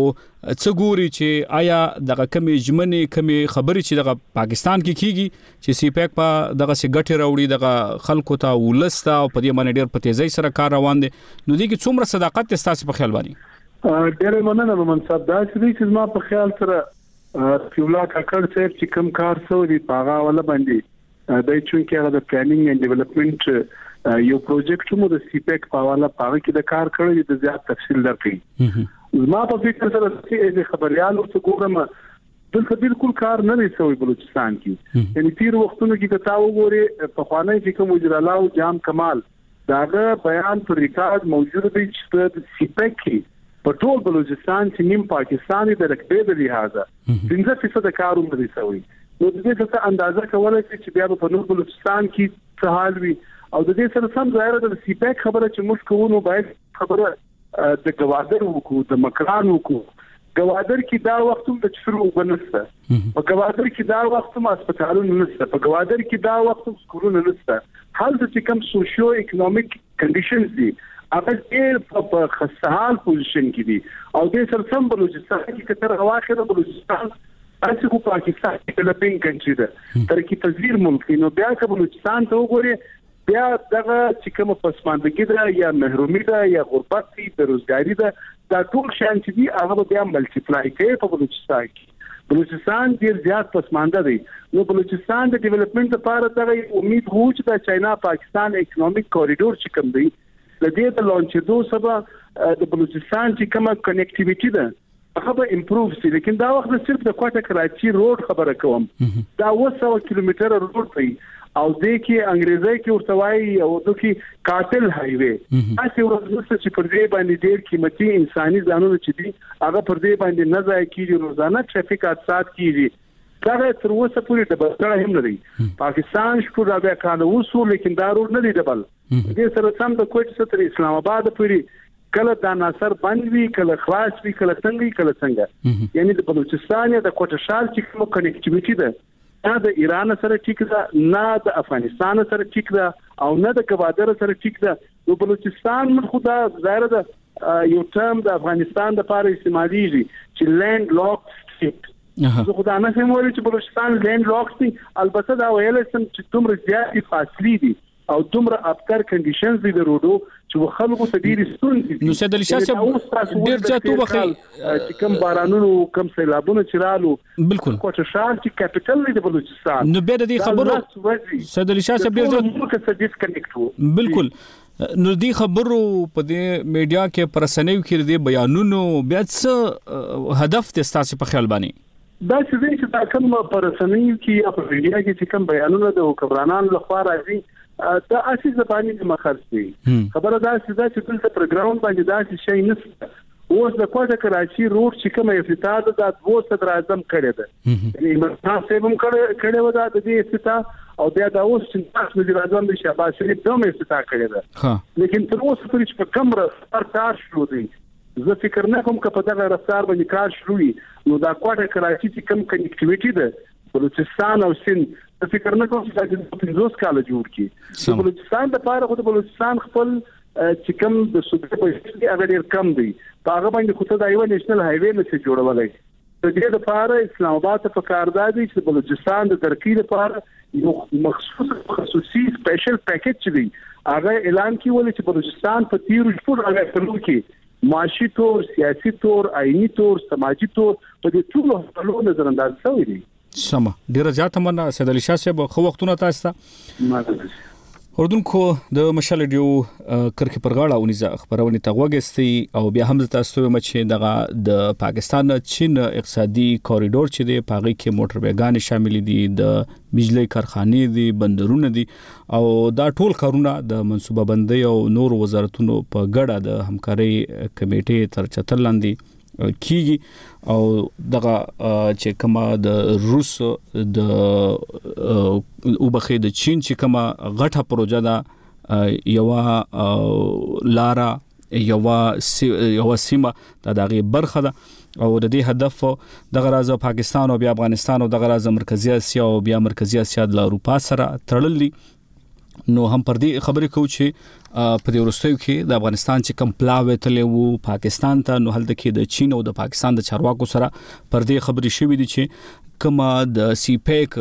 څه ګوري چې آیا دغه کمی جمنې کمی خبرې چې دغه پاکستان کې کیږي چې سی پیک په دغه سي ګټي راوړي دغه خلکو ته ولسته او په دې باندې ډېر په تیزی سره کار روان دي نو دي کې څومره صداقت تاسو په خیال باندې؟ ډېر مننه منصب دا چې ما په خیال سره فیولا کاکړ صاحب چې کوم کار سوي پاغه ولا باندې د چونکې هغه د پلانینګ اند ډیولپمنٹ یو پروجیکټ مو د سی پیک په حواله پاغه کې د کار کړی د زیات تفصیل درکې. ما په فکر سره چې خبريال او څنګه دلته بالکل کار نه دی سوی بلوچستان کې. یعنی تیر وختونو کې کتا وګوري په خوانه کې کوم وزیر اعلی او جام کمال داغه بیان پر ریکارډ موجود دی چې د سی پیک کې په ټول بلوچستان چې نیم پاکستاني د رقبې د لحاظه پنځه فیصد کارونه دي سوی. نو د دې څه اندازه کولای شي چې بیا په نور بلوچستان کې څه حال وي او د دې سره سم ظاهر د سی پیک خبره چې موږ کوو باید خبره د گوادر وکړو د مکران وکړو. گوادر کې دا وخت هم د شروع ونسته په گوادر کې دا وخت هم هسپتالونه نشته په گوادر کې دا وخت هم سکولونه نشته. حال چې کوم سوشیو اکونومیک کنډیشنز دي هغه ډېر په خستهال پوزیشن کې دي او د سر سم بلوچستان کې کتر اواخر بلوچستان اسی کو پاکستان کې ډیولپینګ کنټری ده ترقی پذیر ملک نو بیا که بلوچستان ته وګورئ بیا دغه چې کوم پسماندګي ده یا محرومي ده یا غربت دي بیروزګاری ده دا ټول شان چې دي هغه بیا ملټیپلای کوي په بلوچستان کې. بلوچستان ډیر زیات پسمانده دی نو بلوچستان د ډیولپمنٹ لپاره دغه امید هو چې د چاینا پاکستان اکونومیک کوریډور چې کوم دی د دې د لانچېدو سبا د بلوچستان چې کومه کنیکټیویټي ده هغه به امپروف شي. لیکن دا وخت صرف د کوټه کراچي روډ خبره کوم دا وسو کیلومتر روډ دی او د کې انګریزي کې ورتوای او د کې کاټل هایوي اسی ورته چې پر دې باندې ډېر قیمتي انساني ځانونه چې دي هغه پر دې باندې نه ځای کیږي روزانه ټریفیک حادثات کیږي دا تر اوسه پورې د بستر هم نه دی. پاکستان شکر دا بیا کانو وسو لیکن دا روډ نه دی ډبل دې سره سم د کوټ ستر اسلام آباد پورې کله دا ناصر بند وی کله خلاص وی کله څنګه کله څنګه یعنی د بلوچستان د کوټ شال چې کوم کنیکټیویټي ده نه د ایران سره ټیک ده نه د افغانستان سره ټیک ده او نه د گوادر سره ټیک ده. نو بلوچستان من خدا ظاهر ده یو ټرم د افغانستان د لپاره استعماليږي چې لینډ لاک سټیټ زه خدا نه فهم وایي چې بلوچستان لینډ لاک دي. البته دا ویل سم چې دومره زیاتې فاصلې دي او دومره ابتر کنډیشنز دي د روډو چې خلکو ته ډیر ستونزې دي. نو سید علي شاه صاحب ډیر ځاتو وخی چې کوم بارانونو کوم سیلابونه چرالو بالکل کوټه شال چې کیپټل دی د بلوچستان نو به د دې خبرو سید علي شاه صاحب ډیر ځاتو ډیسکنیکټ وو بالکل نو دې خبرو په دې میډیا کې پرسنوي کې دې بیانونو بیا څه هدف د تاسو په خیال باندې دا چې دا کوم پرسنوي کې یا په میډیا کې چې کوم بیانونه د حکمرانانو لخوا راځي دا اصلي زبانی د مخالفي خبره دا چې دا چې ټول پروګرام باندې دا چې شي نس اوس د کوټه کراچي روډ چې کومه افتتاح ده د دوه صدر اعظم کړی ده یعنی مرتا سیبم کړی کړی و دا د دې افتتاح او بیا دا اوس چې تاسو وزیر اعظم د شهباز شریف دوم افتتاح کړی ده لیکن تر اوسه پورې په کوم رفتار کار شروع دی زه فکر نه کوم چې په دغه رفتار باندې کار شروع وي نو دا کوټه کراچي چې کوم کنیکټیویټي ده بلوچستان او سند د فکر نه کوم چې د پنځوس کال جوړ کی د بلوچستان د پاره خو د بلوچستان خپل چې کوم د صوبې په کې هغه ډیر کم دی په هغه باندې خو ته د یو نېشنل هایوي نشي جوړولای. د دې لپاره اسلام آباد ته پکاردادي چې بلوچستان د ترقی لپاره یو مخصوص خصوصي سپیشل پیکیج دی هغه اعلان کیول چې بلوچستان په تیر شپږ هغه کلو کې معاشي تور سیاسي تور آئینی تور سماجی تور په دې ټولو حالو نظر انداز شوی دی. سم ډیره زیاته مننه سید علي شاه صاحب خو وختونه تاسو ته اردوونکو د مشال ډیو کرکه پرغاړه ونیزه خبرونه ته وګستي او بیا هم تاسو ته مچ دغه د پاکستان چین اقتصادي کوریډور چې دی پاغي کې موټر بیګان شامل دي د بجلی کارخانې دي بندرونه دي او دا ټول کارونه د منصوبه بندي او نور وزارتونو په ګډه د همکاري کمیټې تر چتر لاندې کیږي او دغه چې کومه د روس د او بخې د چین چې کومه غټه پروژه ده یو لارا یو یو سیمه د دغه برخه ده او د دې هدف د غرازه پاکستان او بیا افغانستان او د غرازه مرکزی اسیا او بیا مرکزی اسیا د اروپا سره تړلې. نو هم پر دې خبرې کوو چې په دې ورستیو کې د افغانستان چې کم پلاوي تلې وو پاکستان ته، نو هلته کې د چین او د پاکستان د چارواکو سره پر دې خبرې شوې دي چې کما د سی پیک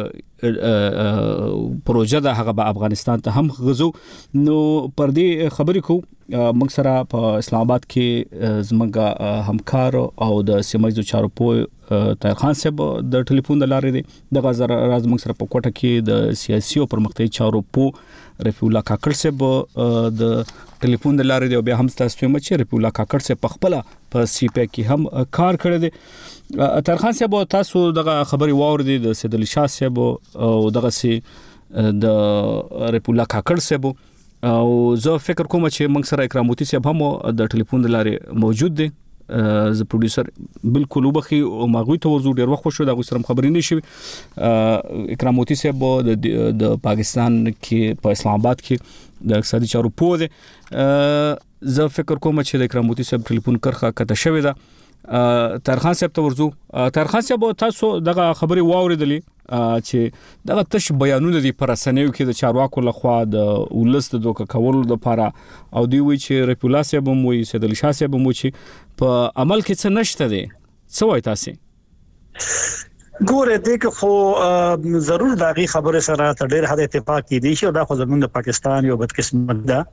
پروژه د هغه به افغانستان ته هم غزو. نو پر دې خبرې کوو موږ سره په اسلام آباد کې زموږ همکار او د سیمایي چارو په طاهر خان صاحب د ټلیفون د لارې دی د غزر راز موږ سره په کوټه کې د سیاسي او پرمختیايي چارو په رفیع الله کاکړ صاحب د ټلیفون د لارې دی او بیا هم تاسو ته چې رفیع الله کاکړ صاحب په خپل په سی پی کې هم کار کړی دی. طاهر خان صاحب تاسو دغه خبري واوردي د سید علي شاه صاحب او دغه سي د رفیع الله کاکړ صاحب او زه فکر کوم چې موږ سره اکراموتی صاحب هم د ټلیفون د لارې موجود دي. ز پروډوسر بالکل وبخي او ماغوي ته ورزو ډیر وخت شو دا غوسرم خبرې نشي. اکراموتی صاحب د د پاکستان کې په اسلام آباد کې د اقتصادي چارو په ده زه فکر کوم چې د اکراموتی صاحب ټلیفون کرخه کته شوی ده. طاهر خان صاحب ته ورزو. طاهر خان صاحب تاسو دغه خبرې واوریدلې چې دغه تش بیانونه دي پر اسنیو کې د چارواکو لخوا د ولس د دوک کولو لپاره او دی وی چې رفیع الله صاحب مو سید علي شاه صاحب مو چې په عمل کې څه نشته دي څه وای تاسو ګوره دې کې خو ضرور داغي خبره سره تډیر حد اتفاق کی دي چې دا خو زمونږ د پاکستان یو بدقسمت ده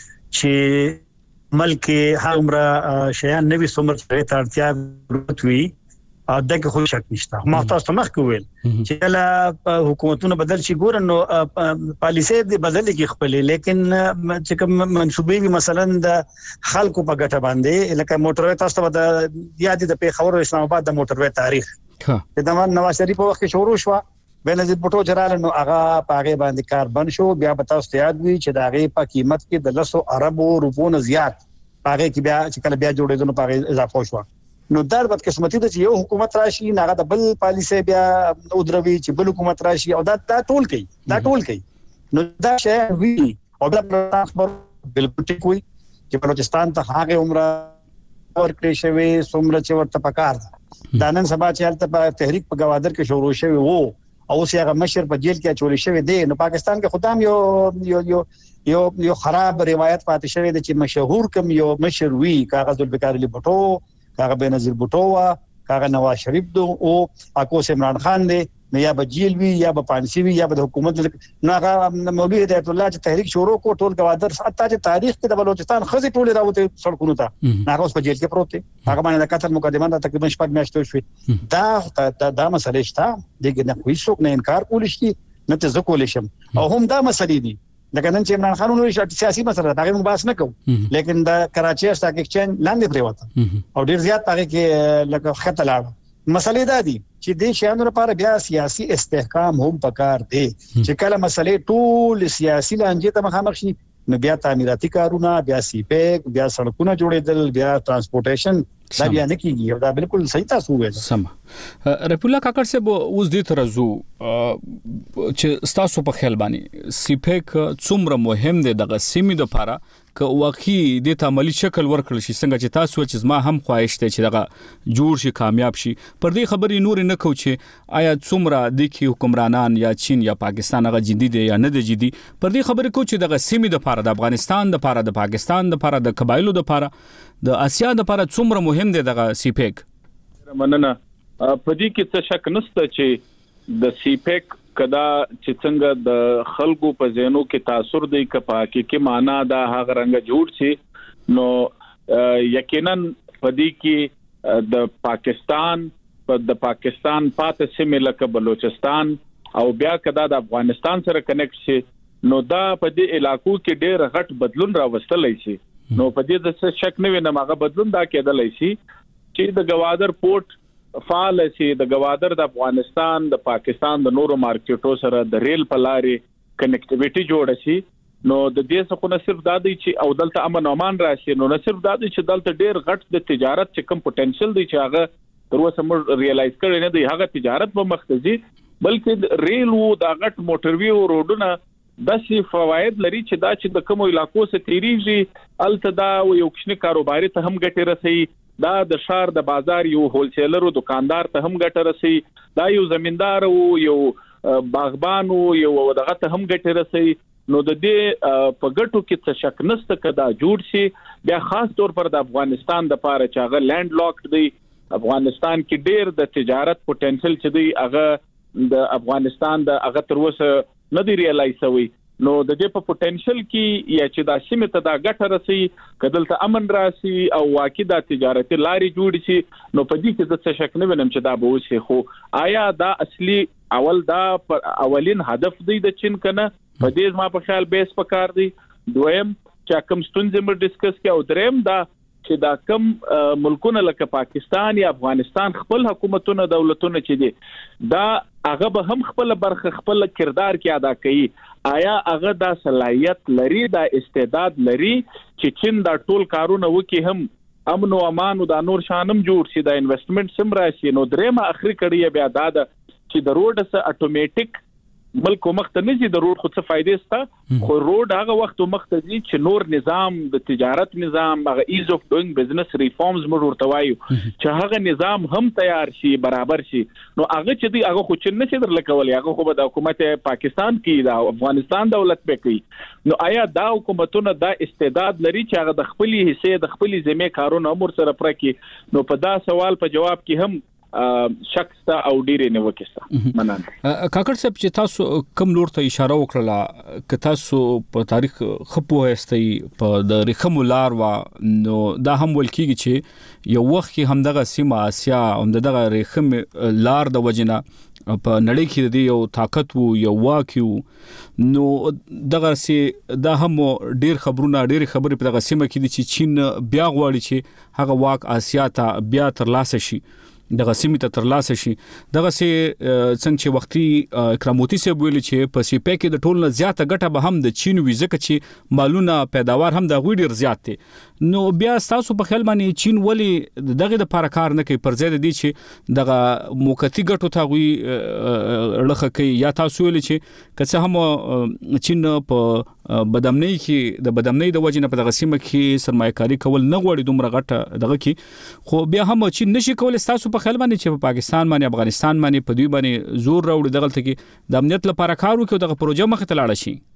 چې ملک همرا شیان نوی سمر ته ترتیا ورتوي او دغه خو شک نشته. ما تاسو مخ کوول چې لا حکومتونه بدل شي ګور نو پالیسي دې بدل کی خپل، لیکن چې کوم منسوبې مثلا د خلکو په ګټه باندې لکه موټروي تاسو د یاد د پیښور او اسلام آباد د موټروي تاریخ د دمان نواز شریف په وخت کې شروع شو بنظیر بوټو جرال نو هغه پاغه باندې کار بند شو. بیا به تاسو یاد وي چې دا غي په قیمت کې د لسو اربو روپو نه زیات پاغه کې بیا چې کله بیا جوړېدل نو پاغه اضافه شو. نو دا د قسمتي د یو حکومت راشي نه د بل پالیسي بیا ودروي چې بل حکومت راشي او دا دا ټول کوي دا ټول کوي. نو دا شی وی او دا خبر بالکل ټیک وي چې بلوچستان ته هغه عمره ورکړې شوی څومره چې ورته پکار ده. دا نن سبا چې هلته په تحریک په گوادر کې شروع شوی وو او اوس هغه مشر په جیل کې چولې شوی دی. نو پاکستان کې خدام یو یو یو یو یو خراب روایت پاتې شوی دی چې مشهور کم یو مشر وی کاغذ البکار علی بوټو کاغه بنظیر بوټو وا کاغه نواز شریف دو او اکوس عمران خان دی نو یا به جیل وی یا به پانسی وی یا به حکومت نو هغه مولوی هدایت الله چې تحریک شروع کو ټول گوادر حتی چې تاریخ کې د بلوچستان خزي ټول راوته سړکونو ته هغه اوس په جیل کې پروت دی. هغه باندې د قتل مقدمه د تقریبا شپږ میاشتې شوې. دا دا مسله شته دغه نه کوئی څوک نه انکار کولی شي نه ته زکول شم او هم دا مسلې دي لکه نن چې عمران خان نو سیاسي مسله دا موږ بحث نه کوو لیکن د کراچي اسټاک ایکسچینج لاندې پریوته او ډیر زیات هغه کې لکه خطر لاړ مسلې دا دي چې د شیانو لپاره بیا سیاسي استحکام هم پکار دی چې کله مسلې ټول سیاسي لانجې ته مخامخ شي نو بیا تعمیراتي کارونه بیا سی پیک بیا سړکونه جوړېدل بیا ترانسپورټیشن دا بیا نه کیږي او دا بالکل صحیح تاسو وایي. سم رفیع الله کاکړ صاحب اوس دې ترزو چې تاسو په خیال باندې سی پیک څومره مهم دی دغه سیمې د لپاره که واقعي د عملی شکل ورکړل شي څنګه چې تاسو چې زما هم خواهش ته چې دغه جوړ شي کامیاب شي پر دې خبرې نور نه کو چې آیا څومره د کی حکمرانان یا چین یا پاکستان هغه جدي دي یا نه دي جدي پر دې خبرې کو چې دغه سیمې د لپاره د افغانستان د لپاره د پاکستان د لپاره د قبایلو د لپاره د اسیا د لپاره څومره مهم دی دغه سی پیک. مننه. په دې کې څه شک نشته چې د سی پیک کدا چې څنګه د خلکو په ذهنو کې تاثیر دی کپا کې کې معنا دا هغه رنګ جوړ شي نو یقینا په دې کې د پاکستان په د پاکستان پاتې سیمه لکه بلوچستان او بیا کدا د افغانستان سره کنیکټ شي نو دا په دې علاقو کې ډېر غټ بدلون راوستلای شي. نو په دې د څه شک نه وینم هغه بدلون دا کېدلای شي چې د گوادر پورت فعال شي د گوادر د افغانستان د پاکستان د نورو مارکیټو سره د ریل په لارې کنیکټیویټي جوړ شي. نو د دې څخه نه صرف دا دی چې او دلته امن او امان راشي نو نه صرف دا دی چې دلته ډېر غټ د تجارت چې کوم پوتنشل دی چې هغه تر اوسه موږ ریالایز کړی نه دی هغه تجارت په مخ ته ځي بلکې ریل وو د غټ موټروي او روډونه داسې فواید لري چې دا چې د کوم علاقو څخه تیریږي التدا یو کښنی کاروباري ته هم ګټه رسي، دا د شهر د بازار یو هولسیلر او دکاندار ته هم ګټه رسي، دا یو زمیندار او یو باغبان او یو دغه ته هم ګټه رسي. نو د دې په ګټو کې څه شک نشته کدا جوړ شي. بیا خاص طور پر د افغانستان د پاره چې هغه لینډ لاکډ دی، افغانستان کې ډېر د تجارت پوتنشل چې دی هغه د افغانستان د هغه تر اوسه نه دی ریالایز شوی. نو د دې په پوتنشل کې یا چې دا سیمه ته دا ګټه رسي، کدلته امن راسي او واقعي د تجارتي لارې جوړ شي، نو په دې کې د څه شک نه وینم چې دا به وشي. خو آیا دا اصلي اول دا اولین هدف دی د چین کنه؟ په دې ما په خیال بیس پکار دی. دویم چې کوم ستونزې مر ډیسکس کې، او دریم دا چې دا کم ملکونه لکه پاکستان یا افغانستان خپل حکومتونه دولتونه چې دي دا هغه به هم خپل برخه خپل کردار کې ادا کوي. آیا هغه دا صلاحیت لري، دا استعداد لري چې چین دا ټول کارونه وکي، هم امن او امان او دا نور شانم جوړ شي، دا انویسټمنټ سم راشي؟ نو درېمه اخري کړي بیا دا چې د روډ سره اتوماتیک ملک مخته نه زی، د روډ خو څه فائدې سته، خو روډ هغه وخت مخته زی چې نور نظام د تجارت نظام هغه ایز اف ډوینګ بزنس ریفارمز موږ ورته وایو چې هغه نظام هم تیار شي، برابر شي. نو هغه چې دی هغه خو چې نه شي درل کولای، هغه خو د حکومت پاکستان کې د افغانستان دولت به کوي. نو آیا دا حکومتونه دا استعداد لري چې هغه د خپل حصے د خپل ذمہ کارونه امور سره پرکې؟ نو په دا سوال په جواب کې هم شخص او ډیره نه وکړه. مننه کاکړ صاحب چې تاسو کوم لور ته اشاره وکړه، ک تاسو په تاریخ خپو هستئ په د رخم لار وا، نو دا هم ولکېږي چې یو وخت کې هم دغه سیمه آسیا هم دغه رخم لار د وجنه په نړۍ کې د یو طاقت وو، یو واکیو. نو دغه سي دا هم ډیر خبرونه ډیر خبرې په دغه سیمه کې دي چې چین بیا غواړي چې هغه واک آسیا ته بیا ترلاسه شي، دغه سیمه ته ترلاسه شي. دغه سي څنګه چې وختي اکراموتی سه ویل چې په سی پی کې د ټولنه زیاته ګټه به هم د چین وي، ځکه چې مالونه پیداوار هم د غوډ ډیر زیات دي. نو بیا تاسو په خیال باندې چین ولی دغه د لپاره کار نه کوي پر ځای د دې چې دغه موقتی ګټو ته وي لخه کوي؟ یا تاسو ویل چې که هم چین په بدامنۍ کې د بدامنۍ د وجې نه په دغه سیمه کې سرمایه‌کاري کول نه غواړي دومره غټه دغه کې، خو بیا هم چین نشي کولای تاسو په خیال باندې چې په پاکستان باندې افغانستان باندې په دوی باندې زور راوړي دغه کې د امنیت لپاره کار وکړي او دغه پروژه مخ ته لاړ شي؟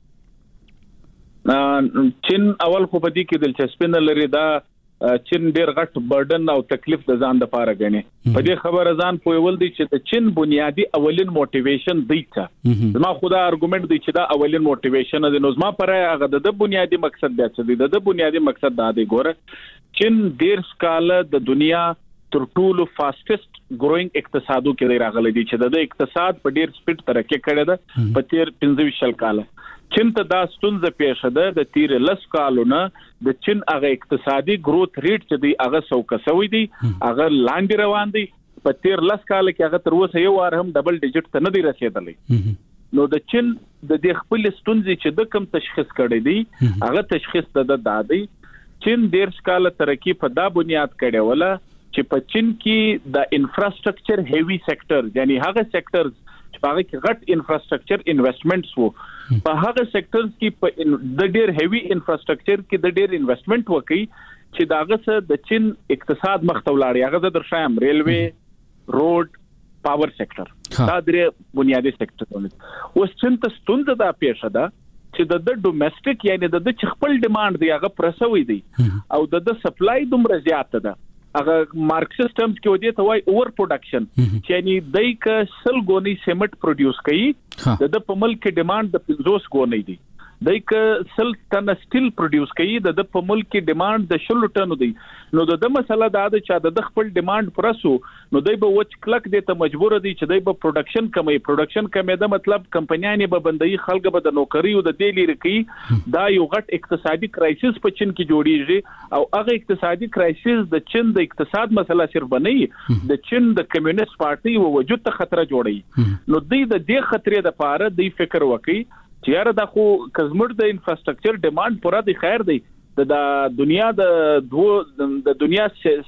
چین اول خو په دې کې دلچسپي نه لري، دا چین ډیر غټ برډن او تکلیف د ځان د پاره غني. په دې خبره ځان پویول دي چې د چین بنیادی اولین موټیویشن دی ته زما خدا ارګومنت دی چې دا اولین موټیویشن دی. نو زما پر هغه د بنیادی مقصد دی چې د بنیادی مقصد دا دی. ګوره چین ډیر سکاله د دنیا تر ټولو فاستست ګروینګ اقتصادو کې دی راغلی دی چې د اقتصاد په ډیر سپیډ ترقی کړی ده په تیر پنځه شل کال. چین ته دا ستونزه پیښه ده د تیر لس کالونه د چین هغه اقتصادي گروث ریټ چې دی هغه سو کسوي دی، هغه لاندې روان دی. په تیر لس کال کې هغه تر اوسه یو وار هم ډبل ډیجټ ته نه دی رسیدلی. نو د چین د دې خپل ستونزې چې د کم تشخیص کړی دی هغه تشخیص د دادی چین ډیر سکاله ترقی په دا بنیاد کړي ولا چې په چین کې د انفراستراکچر هیوی سېکټر، یعنی هغه سېکټرز چې هغه کې غټ انفراستراکچر انویسټمنټس وو، په هغه سېکټرز کې په د ډیر هیوی انفراستراکچر کې د ډیر انویسټمنټ وکړي چې داغه سره د چین اقتصاد مخ ته ولاړ. هغه د درشایم ریلوی، روډ، پاور سېکټر، دا درې بنیادی سېکټرونه. اوس چین ته ستونزه دا پیښه ده چې د ډومېسټک یعنی د خپل ډیماند دی هغه پرسوي دی او د سپلای دومره زیات ده. هغه مارک سیستمز کې ودی ته وای اوور پروډکشن، چې یعنی دای ک سل غونی سیمنٹ پروډوس کوي د په ملک ډیماند د پنځوس غونی دی، دای ک سل ټن سټیل پروډوس کوي د په ملک ډیماند د شل ټن دی. نو د مسله دا ده چې د خپل ډیماند پرسو نو دای به وچ کلک دی ته مجبور دي چې دای په پروډکشن کمي پروډکشن کمي دا مطلب کمپنیانه به بندي خلک به د نوکری او د دیلی رکی. دا یو غټ اقتصادي کرایسس په چین کې جوړیږي او هغه اقتصادي کرایسس د چین د اقتصاد مسله صرف بنئ د چین د کمیونست پارټي او وجود ته خطر جوړي. نو دوی د دې خطرې د پاره دوی فکر وکړي چې یاره دا خو کزمر د انفراستراکچر ډیماند پورا دی، خیر دی د دنیا د دو د دنیا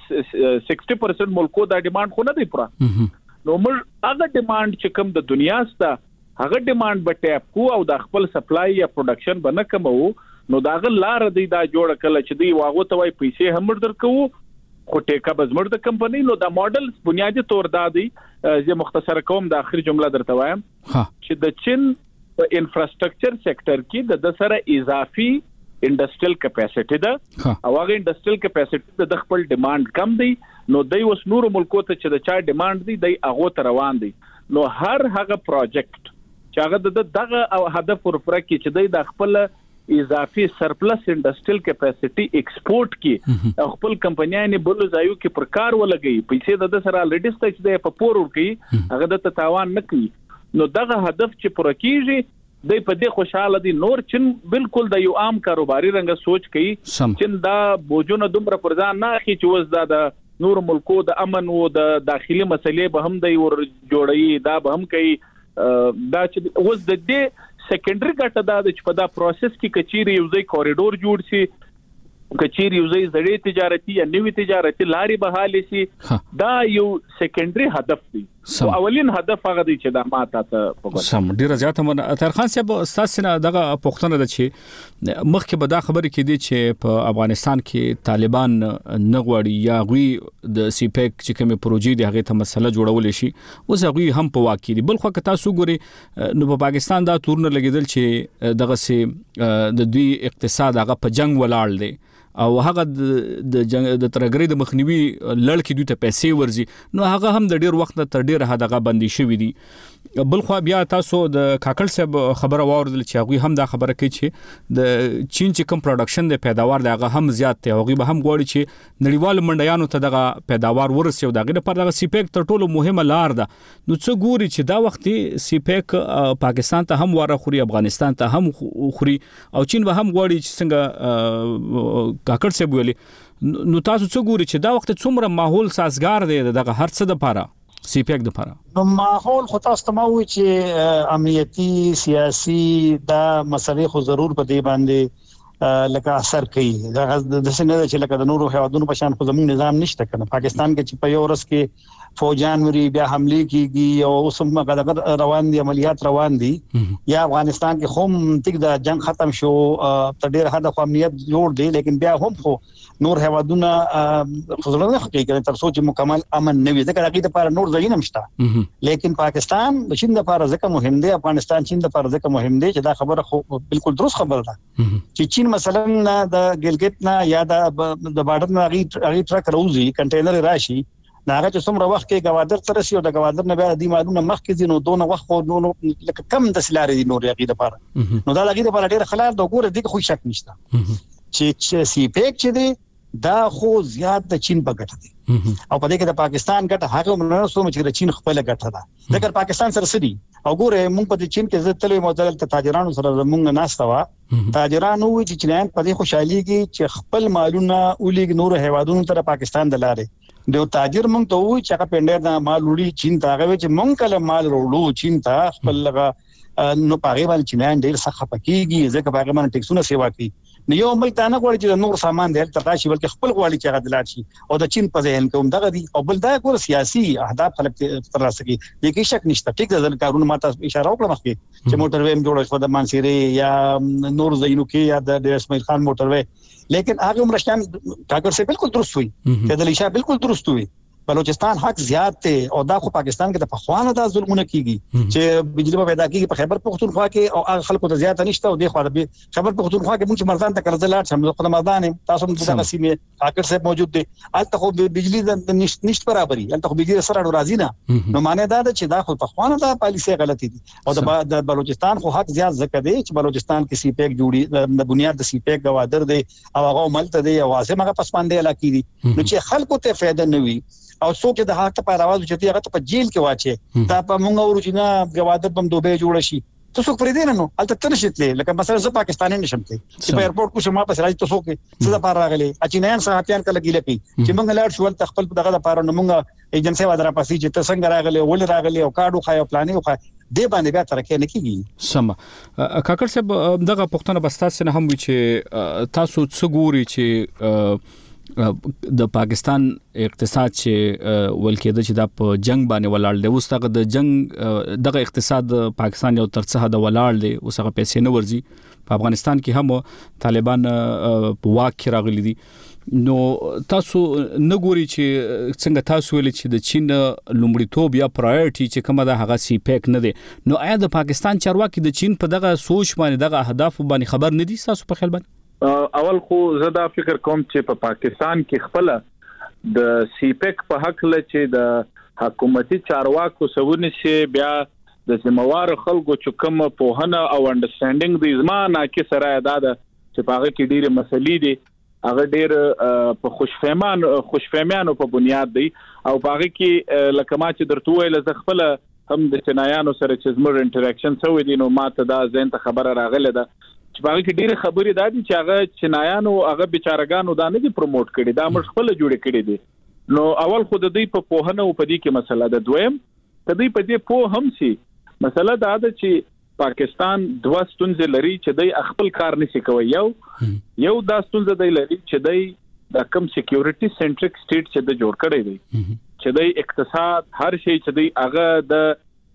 سکسټي پرسنټ ملکو دا ډیماند خو نه دی پورا. نو موږ هغه ډیماند چې کوم د دنیا ستا هغه ډیماند به ټیپ کو او د خپل سپلای یا پروډکشن بنه کمو نو داغه لار دی دا جوړ کله چې دی واغو ته وای پیسې هم درکو خو ټیکا بزمر د کمپنی نو دا ماډل بنیادی تور دادی زه مختصر کوم د اخر جمله درته وایم چې د چین په انفراستراکچر سېکټر کې د سره اضافي انډستریل کیپاسټی ده او هغه انډستریل کیپاسټی د خپل ډیماند کم دی نو د اوس نور ملکو ته چې د چا ډیماند دی د هغه تر روان دی نو هر هغه پروجیکټ چې هغه د دغه او هدف ورپره کې چې د خپل اضافي سرپلس انډستریل کیپاسټی ایکسپورټ کی خپل کمپنیانه بل ځایو کې پر کار ولګي پیسې د سره الریډي ستچ د په پور ورکی هغه د تاوان نه کوي نو دغه هدف چې پر کیږي د په دې خوشاله دي نور چین بالکل د یو عام کاروباري رنګ سوچ کوي چین دا بوجونه دومره پر ځان نه اخی چې وز د نور ملکو د امن او د داخلي مسلې به هم د ور جوړي دا به هم کوي دا چې وز د دې سیکنډري ګټه دا چې په دا پروسس کې کچيري یو ځای کوریډور جوړ شي کچيري یو ځای زړې تجارتي یا نوې تجارتي لاري بحالي شي دا یو سیکنډري هدف دی او اولین هدف هغه دی چې دا ماته ته وګورئ سم ډیر زیاته من اطهر خان صاحب تاسو نه دغه پښتنه د چې مخکې به دا خبره کې دي چې په افغانستان کې طالبان نه غواړي یا غوي د سی پیک چې کومه پروژې دی هغه ته مسله جوړول شي اوس هغه هم په واقع دي بل خو که تاسو ګوري نو په پاکستان دا تورن لګیدل چې دغه سي د دوی اقتصاد هغه په جنگ ولاړ دی او هغه د جنگ د ترګری د مخنیوي لړ کې دوی ته پیسې ورزي نو هغه هم د ډیر وخت تر ډیر هداغه بندي شوې دي بل خو بیا تاسو د کاکل صاحب خبره واوردل چې هغه هم دا خبره کوي چې د چین چې کوم پروډکشن د پیداوار دغه هم زیات دی هغه به هم غواړي چې نړیوال منډیانو ته دغه پیداوار ورسي او دغه لپاره دغه سی پیک تر ټولو مهمه لار ده نو څه ګوري چې دا وخت سی پیک پاکستان ته هم وره خوري افغانستان ته هم خوري او چین به هم غواړي چې څنګه کاکل صاحب ویلي نو تاسو څه ګوري چې دا وخت څومره ماحول سازگار دی دغه هر څه د لپاره سی پیک د لپاره نو ماحول خو تاسو ته مو چې امنیتي سیاسي دا مسلې خو ضرور په دې باندې لکه اثر کوي دا د څنګه چې لکه د نورو هیوادونو په شان خو زموږ نظام نشته کنه پاکستان کې چې په یو ورځ کې فوجان وري بیا حمله کیږي او اوس هم غدغر روان دي عملیات روان دي یا افغانستان کې هم تک د جنگ ختم شو تر ډیر حد خو امنیت جوړ دی لیکن بیا هم خو نور هیوادونه خزلونه کوي تر څو چې مکمل امن نه وي ځکه هغه لپاره نور ځای نه مشته لیکن پاکستان د چین لپاره ځکه مهم دی افغانستان چین لپاره ځکه مهم دی چې دا خبره خو بالکل درست خبره ده چې چین مثلا د ګلګت نه یا د بارډر نه غي ټرک روزي کنټینر راشي ناغه چې څومره وخت کې گوادر تر سي او د گوادر نه بیا د معلومه مخ کې دینو دونه وخت خو نو لکه کم د سلارې دي نور یقین لپاره نو دا لګي لپاره ډېر خلل د ګوره دي خو شک نشته چې سی پیک چې دی دا خو زیات د چین په ګټه دي او په دې کې د پاکستان ګټه هغه نه سوم چې د چین خپل ګټه ده ځکه پاکستان سره سړي او ګوره موږ په چین کې زه تلې معتدل ته تاجرانو سره موږ ناستا وا تاجرانو چې چینایان په دې خوشحالي کې چې خپل مالونه اولګ نور هیوادونو تر پاکستان د لارې د تاجر مونږ ته وی چې هغه پندر د مال وړي چین ته هغه چې مونږ کله مال وړو چین ته خپل لغه نو پاره باندې چینایان ډیر سخت پکېږي ځکه هغه باندې ټیکسونه سیوا کوي نو یو مل ته نه غواړي چې نور سامان دل تر راشي بلکې خپل غواړي چې هغه دلار شي او د چین په ذهن کې هم دغه دي او بل دا کور سیاسي اهداف خلک تر راسه کوي یی شک نشته ټیک ده کارونه ماته اشاره وکړه مخکې چې موټر ویم جوړ شو د مانسيري یا نور زینو کې یا د اسماعیل خان موټر وی لیکن هغه مرشتان کاګر سے بالکل درست وي چې د لیشا بالکل درست وي بلوچستان حق زیات ته او دا خو پاکستان کې د پخوانه د ظلمونه کیږي چې بجلی په پیدا کیږي په خیبر پختونخوا کې او هغه خلکو ته زیات نشته او د خو د خیبر پختونخوا کې موږ مردان ته کرځلات سم خو مردان تاسو هم دغه سیمه حاکر صاحب موجود دي الته خو بجلی د نشټ برابرۍ الته خو بجلی سره راځي نه نو معنی دا چې دا خو پخوانه د پالیسي غلطي دي او د بلوچستان خو حق زیات زکه دي چې بلوچستان کې سی پیک جوړي د بنیاد د سی پیک گوادر دي او هغه ملته دي او واسه هغه پسمانده علاقې دي نو چې خلکو ته فائدہ نه وي او څوک د حق په راوځي چې هغه په جیل کې واچي دا په مونږ ورجنا گوادر بم دوبه جوړ شي تاسو پرې دین نو الته تنشتلې لکه مثلا زه پاکستاني نشم ته چې په ایرپورټ کو شمه په سراج تاسو کې څه د پاره راغلي اچینان صحافیان کله ګیله پی چې مونږ لاړ شو ته خپل دغه لپاره نو مونږ ایجنسی و درا پاسي چې تاسو څنګه راغلي ول راغلي او کارډو خایو پلانې خو دې باندې بیا ترکه نه کیږي سم کاکر صاحب دغه پښتنه بستا سره هم وی چې تاسو څه ګوري چې د پاکستان اقتصاد چې ولکېده چې د په جنگ باندې ولاړ دی، اوس هغه د جنگ دغه اقتصاد پاکستان یو ترڅه د ولاړ دی، اوس هغه پیسې نه ورځي. په افغانستان کې هم طالبان په واک کې راغلي دي. نو تاسو نګوري چې څنګه تاسو ویل چې د چین لومړیتوب یا پرایورټي چې کومه ده هغه سی پیک نه دی، نو آیا د پاکستان چارواکي د چین په دغه سوچ باندې دغه اهداف باندې خبر نه دي تاسو په خیال باندې؟ اول خو زه دا فکر کوم چې په پاکستان کې خپل د سی پیک په حق له چې د حکومتي چارواکو سونه شي بیا د سیموار خلکو چې کوم په هنه او انډرستانډینګ د زمانه کې سره ادا ده چې په هغه کې ډېر مسلې دي، هغه ډېر په خوشفهمان خوشفهمیانو په بنیاد دی او په هغه کې لکه ما چې درته ویل ز خپل هم د چنایانو سره چې زموږ انټریکشن سوی دي، نو ماته دا ځین ته خبره راغله ده چې په هغه کې ډېر خبرې دا دي چې هغه چنایانو هغه بیچارهګانو دا نه دي پروموټ کړي، دا موږ خپل جوړ کړي دي. نو اول خو د دې په پوهنه او په دې کې مسله ده. دویم د دې په دې په هم سي مسله دا ده چې پاکستان دوه ستونزې لري چې دای خپل کار نشي کوي. یو یو دا ستونزه دی لري چې دای د کم سکیورټي سنټریک سټیټ چې د جوړ کړی دی، چې دای اقتصاد هر شی چې دی هغه د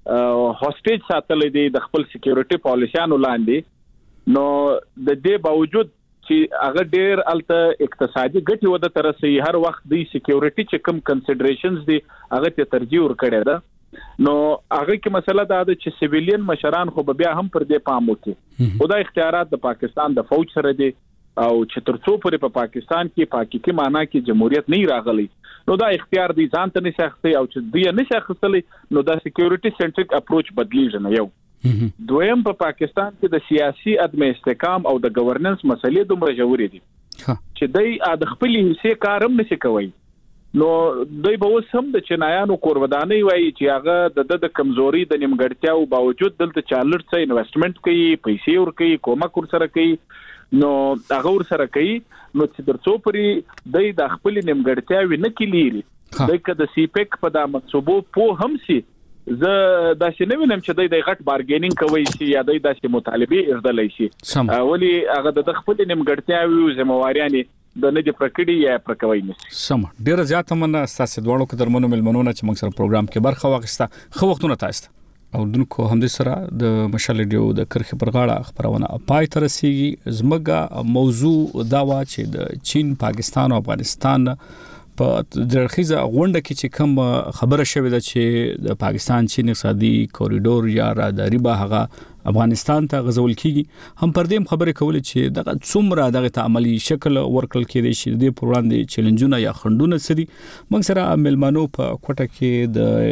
هوسټیج ساتلې دی د خپل سکیورټي پالیسیانو لاندې. نو د دې باوجود چې هغه ډیر الته اقتصادي ګټي وده ترسي، هر وخت دی سکیورټي چې کم کنسیډریشنز دی هغه ته ترجیح ورکړي ده. نو هغه کې مسله دا ده چې سیویلین مشران خو بیا هم پر دې پام وکړي، خدای اختیارات د پاکستان د فوج سره دي او چې ترڅو پورې په پاکستان کې پاکستاني معنا کې جمهوریت نه راغلی، نو دا اختیار دی ځان ته نشي اخستي او چې دی نشي اخستلی، نو دا سکیورټي سنټریک اپروچ بدلیږي نه. یو دویم په پاکستان کې د سیاسي عدم استحکام او د گورننس مسلې دومره ژورې دي چې دی د خپل حصے کارم نشي کوي. نو دوی به اوس هم د چنایانو کورودانۍ وایي چې هغه د د کمزوري د نیمګړتیاو باوجود دلته چالر څه انویسټمنټ کوي، پیسې ور کوي، کومک ور سره کوي، نو هغه ور سره کوي. نو چې ترڅو پرې دوی د خپل نیمګړتیاوي نه کلیري دوی که د سی پیک په د منصوبو په هم سي، زه دا چې نه وینم چې دوی د غټ بارګینینګ کوي شي یا دوی د مطالبه ارزلای شي، ولی هغه د خپل نیمګړتیاوي او ذمہواریانه د نه دي پرکړي یا پرکوي نشي. سم ډیر زیات مننه تاسو دوړو کې درمنو ملمنونه چې موږ سره پروګرام کې برخه واخیسته. خو وختونه تاسو او دونکو هم د سره د مشال ډیو د کرخه پر غاړه خبرونه پای تر رسیږي. زمګه موضوع دا وا چې د چین، پاکستان او افغانستان په درخیزه غونډه کې چې کوم خبره شوې ده چې د پاکستان چین اقتصادي کوریډور یا راهداري به هغه افغانستان ته غزول کیږي، هم پر دې خبره کول چې دغه څومره دغه تعاملي شکل ورکل کېږي چې د پروړاندې چیلنجونه یا خندونه سړي. موږ سره ملمنو په کوټه کې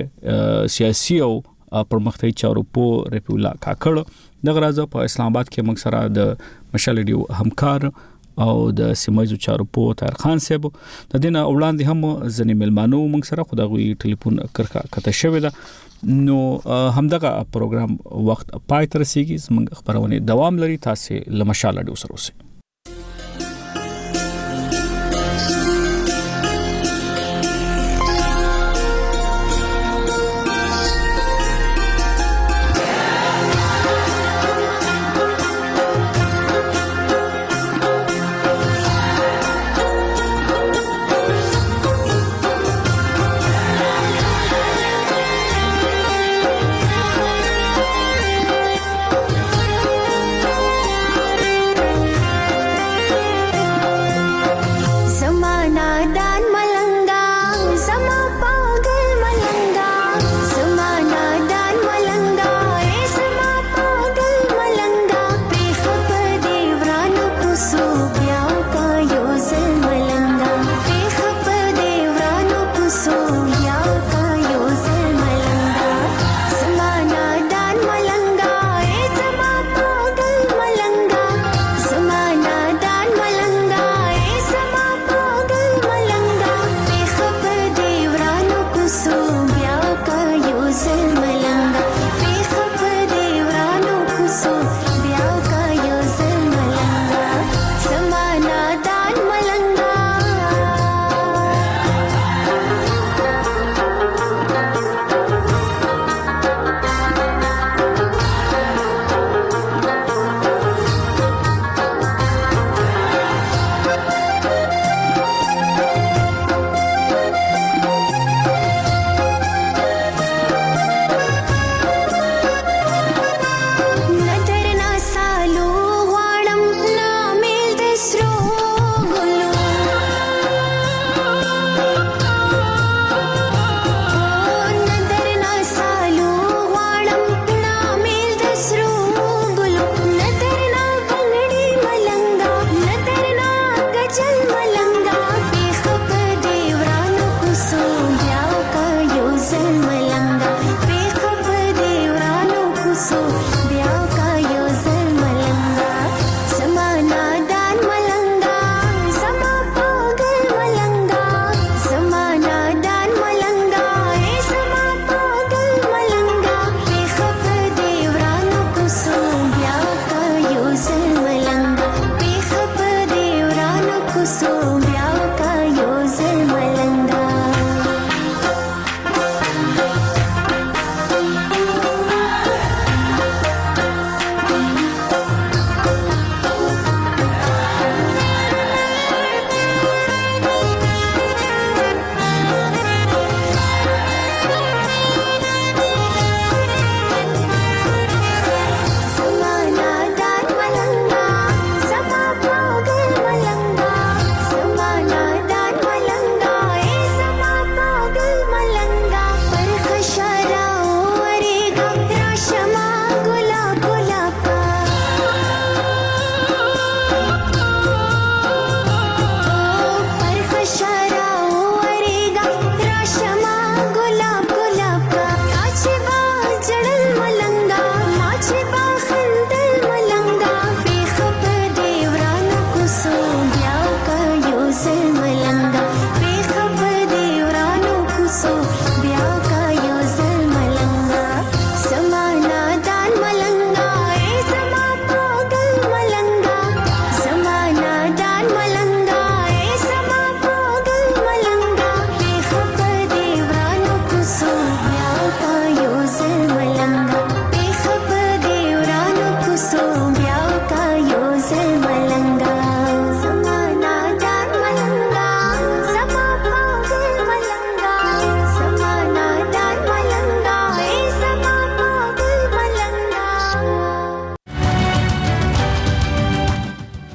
د سیاسي او پرمختګي چارو په رپولا کاکړ دغه راځه په اسلام آباد کې موږ سره د مشال ډیو همکار او د سیمایي چارو په تر خان صاحب د دینه وړاندې هم ځنې ملمانو موږ سره خدای ټلیفون کرکا کته شوې ده. نو همدغه پروګرام وخت پای تر رسیږي، زموږ خبرونه دوام لري. تاسو لمشال ډیو سره اوسئ.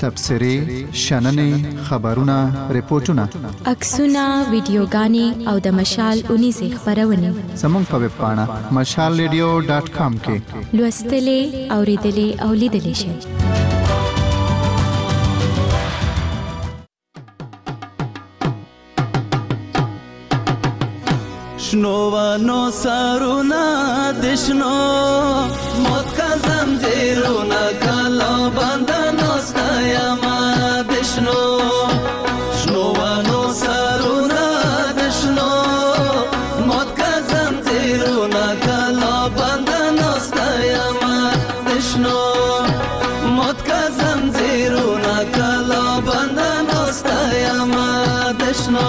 تبصرې شننې خبرونه ریپورتونه عکسونه ویډیوګانې او د مشال اونیزه خبرونه زموږ په ویب پاڼه مشال ریډیو ډاټ کام کې لوستلې اوریدلې او لیدلې شئ. شنو ونو سرونا دشنو موت کا زنجیرونا کلا بندنو ستایما دشنو شنو ونو سرونا دشنو موت کا زنجیرونا کلا بندنو ستایما دشنو موت کا زنجیرونا کلا بندنو ستایما دشنو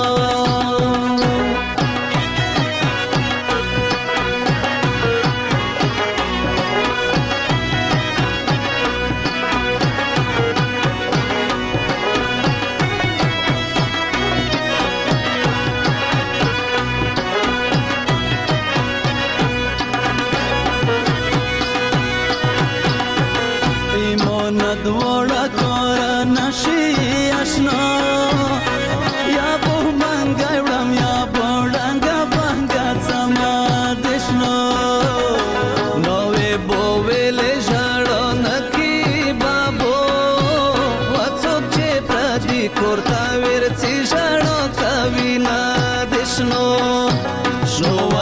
دوړه کور نشي آشنا یا په منګا وړم یا بوډنګا بنګا سما دشنو نوې بوویلې ژړو نکی بابو وڅوک چې پردي کورتا ورڅي ژړو کوي نه دشنو شنو